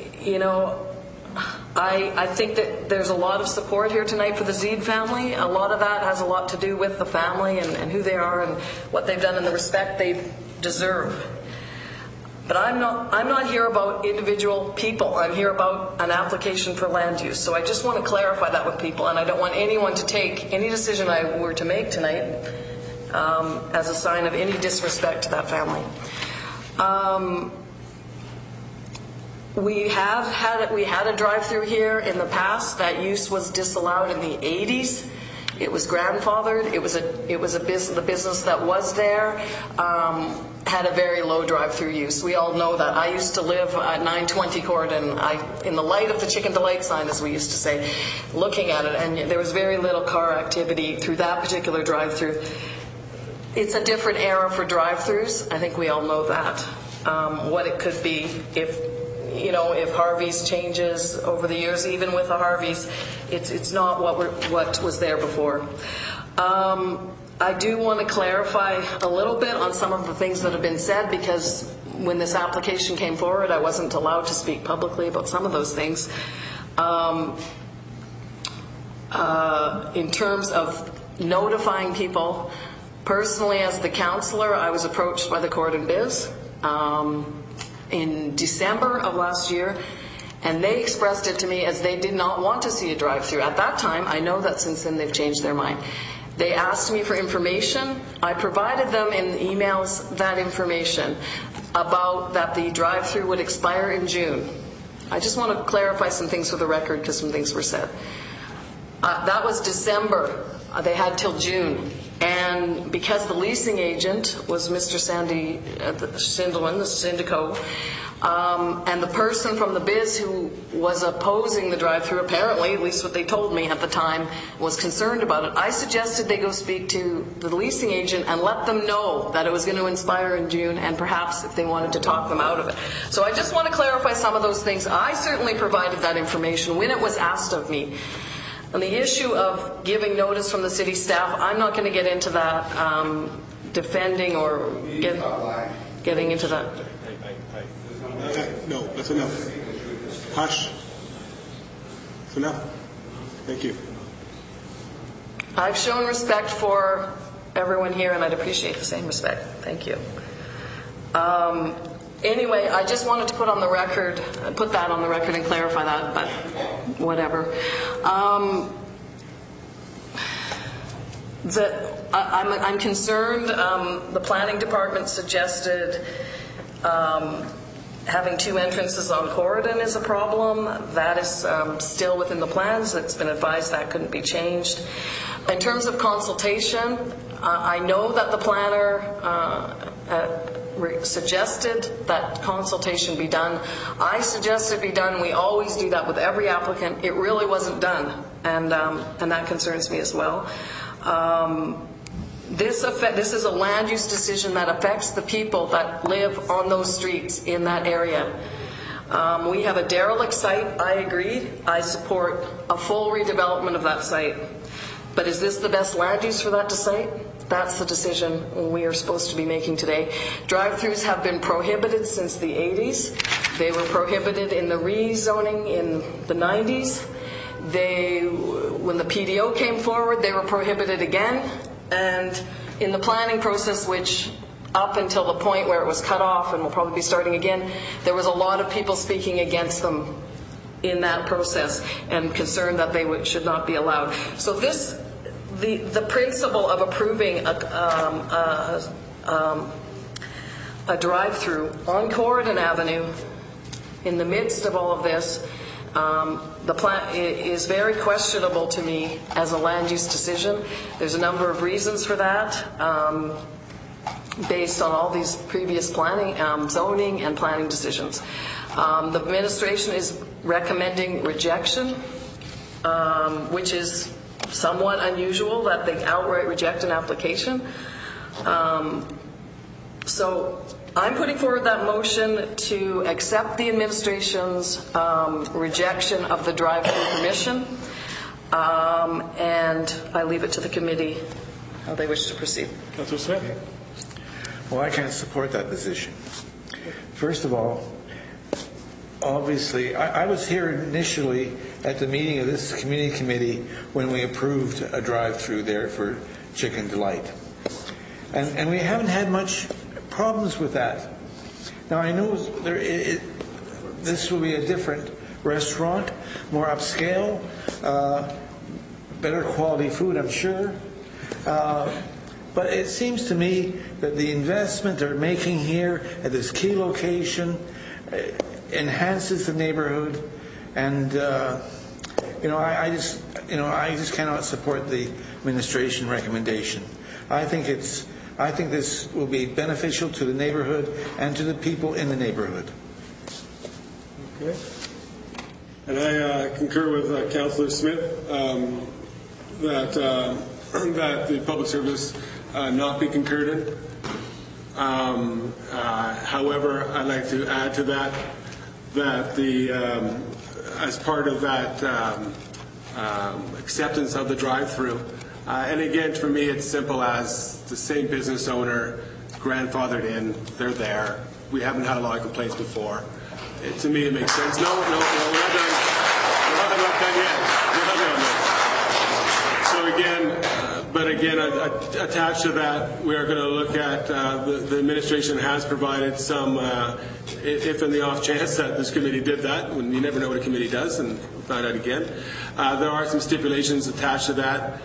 I think that there's a lot of support here tonight for the Zeed family. A lot of that has a lot to do with the family and who they are and what they've done and the respect they deserve. But I'm not here about individual people. I'm here about an application for land use. So I just want to clarify that with people, and I don't want anyone to take any decision I were to make tonight as a sign of any disrespect to that family. We had a drive-through here in the past. That use was disallowed in the 80s. It was grandfathered. The business that was there had a very low drive-through use. We all know that. I used to live at 920 Corden, in the light of the Chicken Delight sign, as we used to say, looking at it, and there was very little car activity through that particular drive-through. It's a different era for drive-throughs. I think we all know that. What it could be if if Harvey's changes over the years, even with the Harveys, it's not what was there before. I do want to clarify a little bit on some of the things that have been said, because when this application came forward, I wasn't allowed to speak publicly about some of those things. In terms of notifying people, personally as the councillor, I was approached by the Cordon Biz in December of last year, and they expressed it to me as they did not want to see a drive-through. At that time, I know that since then they've changed their mind. They asked me for information. I provided them in emails that information about that the drive-through would expire in June. I just want to clarify some things for the record because some things were said. That was December. They had till June. And because the leasing agent was Mr. Sandy Sindelman, the Syndico, and the person from the Biz who was opposing the drive-through, apparently, at least what they told me at the time, was concerned about it, I suggested they go speak to the leasing agent and let them know that it was going to expire in June, and perhaps if they wanted to talk them out of it. So I just want to clarify some of those things. I certainly provided that information when it was asked of me. On the issue of giving notice from the city staff, I'm not going to get into that, defending or getting into that. No, that's enough. Hush. That's enough. Thank you. I've shown respect for everyone here, and I'd appreciate the same respect. Thank you. Anyway, I just wanted to put that on the record and clarify that, but whatever. I'm concerned. The planning department suggested having two entrances on Corridon is a problem. That is still within the plans. It's been advised that couldn't be changed. In terms of consultation, I know that the planner suggested that consultation be done. I suggested it be done. We always do that with every applicant. It really wasn't done, and that concerns me as well. This is a land use decision that affects the people that live on those streets in that area. We have a derelict site. I agree. I support a full redevelopment of that site. But is this the best land use for that site? That's the decision we are supposed to be making today. Drive-throughs have been prohibited since the 80s. They were prohibited in the rezoning in the 90s. When the PDO came forward, they were prohibited again. And in the planning process, which up until the point where it was cut off and will probably be starting again, there was a lot of people speaking against them in that process and concerned that they should not be allowed. So the principle of approving a drive-through on Corridon Avenue in the midst of all of this, the plan is very questionable to me as a land use decision. There's a number of reasons for that, based on all these previous planning, zoning and planning decisions. The administration is recommending rejection, which is somewhat unusual that they outright reject an application. So I'm putting forward that motion to accept the administration's rejection of the drive-through permission, and I leave it to the committee how they wish to proceed. Councillor Smith? Well, I can't support that position. First of all, obviously, I was here initially at the meeting of this community committee when we approved a drive-through there for Chicken Delight. And we haven't had much problems with that. Now, I know this will be a different restaurant, more upscale, better quality food, I'm sure. But it seems to me that the investment they're making here at this key location enhances the neighborhood, and I just cannot support the administration recommendation. I think this will be beneficial to the neighborhood and to the people in the neighborhood. Okay. And I concur with Councillor Smith that the public service not be concurred in. However, I'd like to add to that that the as part of that acceptance of the drive-through. And again, for me, it's simple as the same business owner, grandfathered in, they're there. We haven't had a lot of complaints before. To me, it makes sense. No, we're not done. We're not done yet. So again, attached to that, we are going to look at, the administration has provided some, if in the off chance that this committee did that, when you never know what a committee does, and we'll find out again. There are some stipulations attached to that.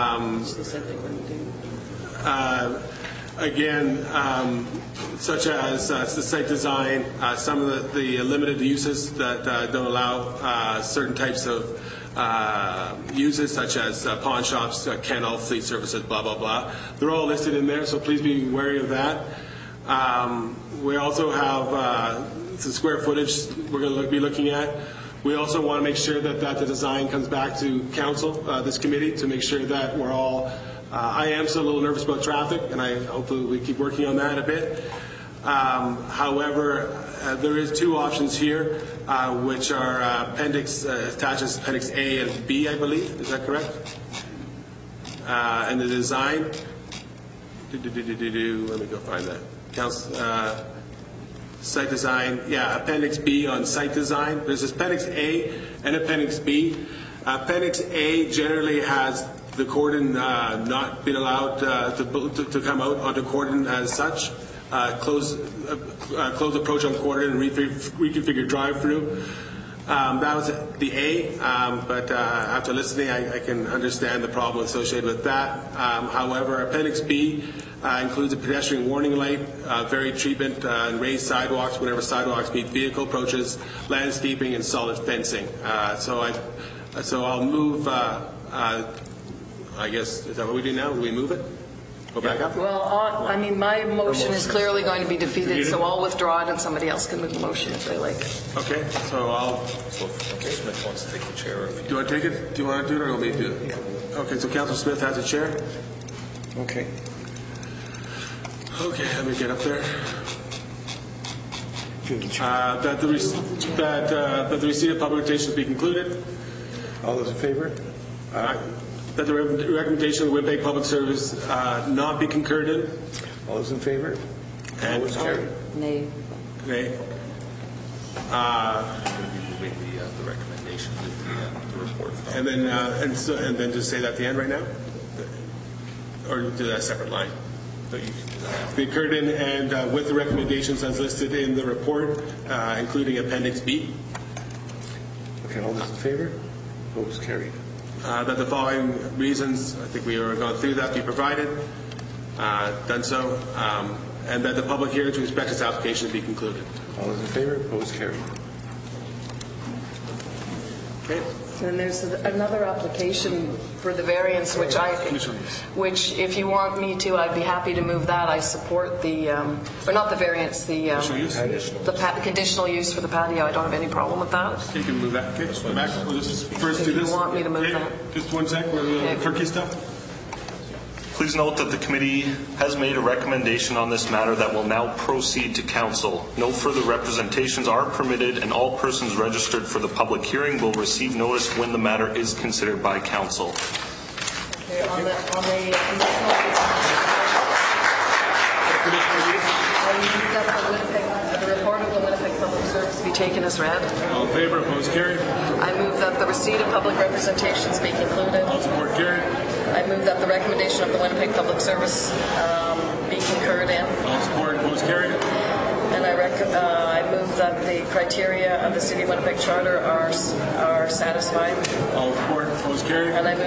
Again, such as the site design, some of the limited uses that don't allow certain types of uses, such as pawn shops, kennel, fleet services, blah, blah, blah. They're all listed in there, so please be wary of that. We also have some square footage we're going to be looking at. We also want to make sure that the design comes back to council, this committee, to make sure that we're all... I am still a little nervous about traffic, and hopefully we keep working on that a bit. However, there is two options here, which are attached as Appendix A and B, I believe. Is that correct? And the design. Let me go find that. Site design. Yeah, Appendix B on site design. There's Appendix A and Appendix B. Appendix A generally has the cordon not been allowed to come out onto cordon as such. Close approach on cordon and reconfigure drive-through. That was the A, but after listening, I can understand the problem associated with that. However, Appendix B includes a pedestrian warning light, varied treatment, and raised sidewalks whenever sidewalks meet vehicle approaches, landscaping, and solid fencing. So I'll move. I guess, is that what we do now? Do we move it? Go back up? Well, my motion is clearly going to be defeated, so I'll withdraw it and somebody else can move the motion if they like. Okay, so I'll... So if Councillor Smith wants to take the chair... Do you want to take it? Do you want to do it or want me to do it? Okay, so Councillor Smith has a chair? Okay. Okay, let me get up there. That the receipt of public invitations be concluded. All those in favor? That the recommendation of the Winnipeg Public Service not be concurred in. All those in favor? And Nay. Nay. I'm going to be moving the recommendation to the report. And then just say that at the end right now? Or do that separate line? Be concurred in and with the recommendations as listed in the report, including Appendix B. Okay, all those in favor? Opposed? Carried. That the following reasons, I think we are going through that, be provided, done so, and that the public hearing to respect this application be concluded. All those in favor? Opposed? Carried. Okay. And there's another application for the variance, which if you want me to, I'd be happy to move that. I support the, or not the variance, the conditional use for the patio. I don't have any problem with that. You can move that. Okay, so back. We'll just first do this. You want me to move that? Just 1 sec. We're doing the clerky stuff. Please note that the committee has made a recommendation on this matter that will now proceed to council. No further representations are permitted, and all persons registered for the public hearing will receive notice when the matter is considered by council. Okay, on the report of the Winnipeg Public Service be taken as read. All in favor? Opposed? Carried. I move that the receipt of public representations be concluded. All support? Carried. I move that the recommendation of the Winnipeg Public Service be concurred in. All support? Opposed? Carried. And I move that the criteria of the City of Winnipeg Charter are satisfied. All support? Opposed? Carried. And I move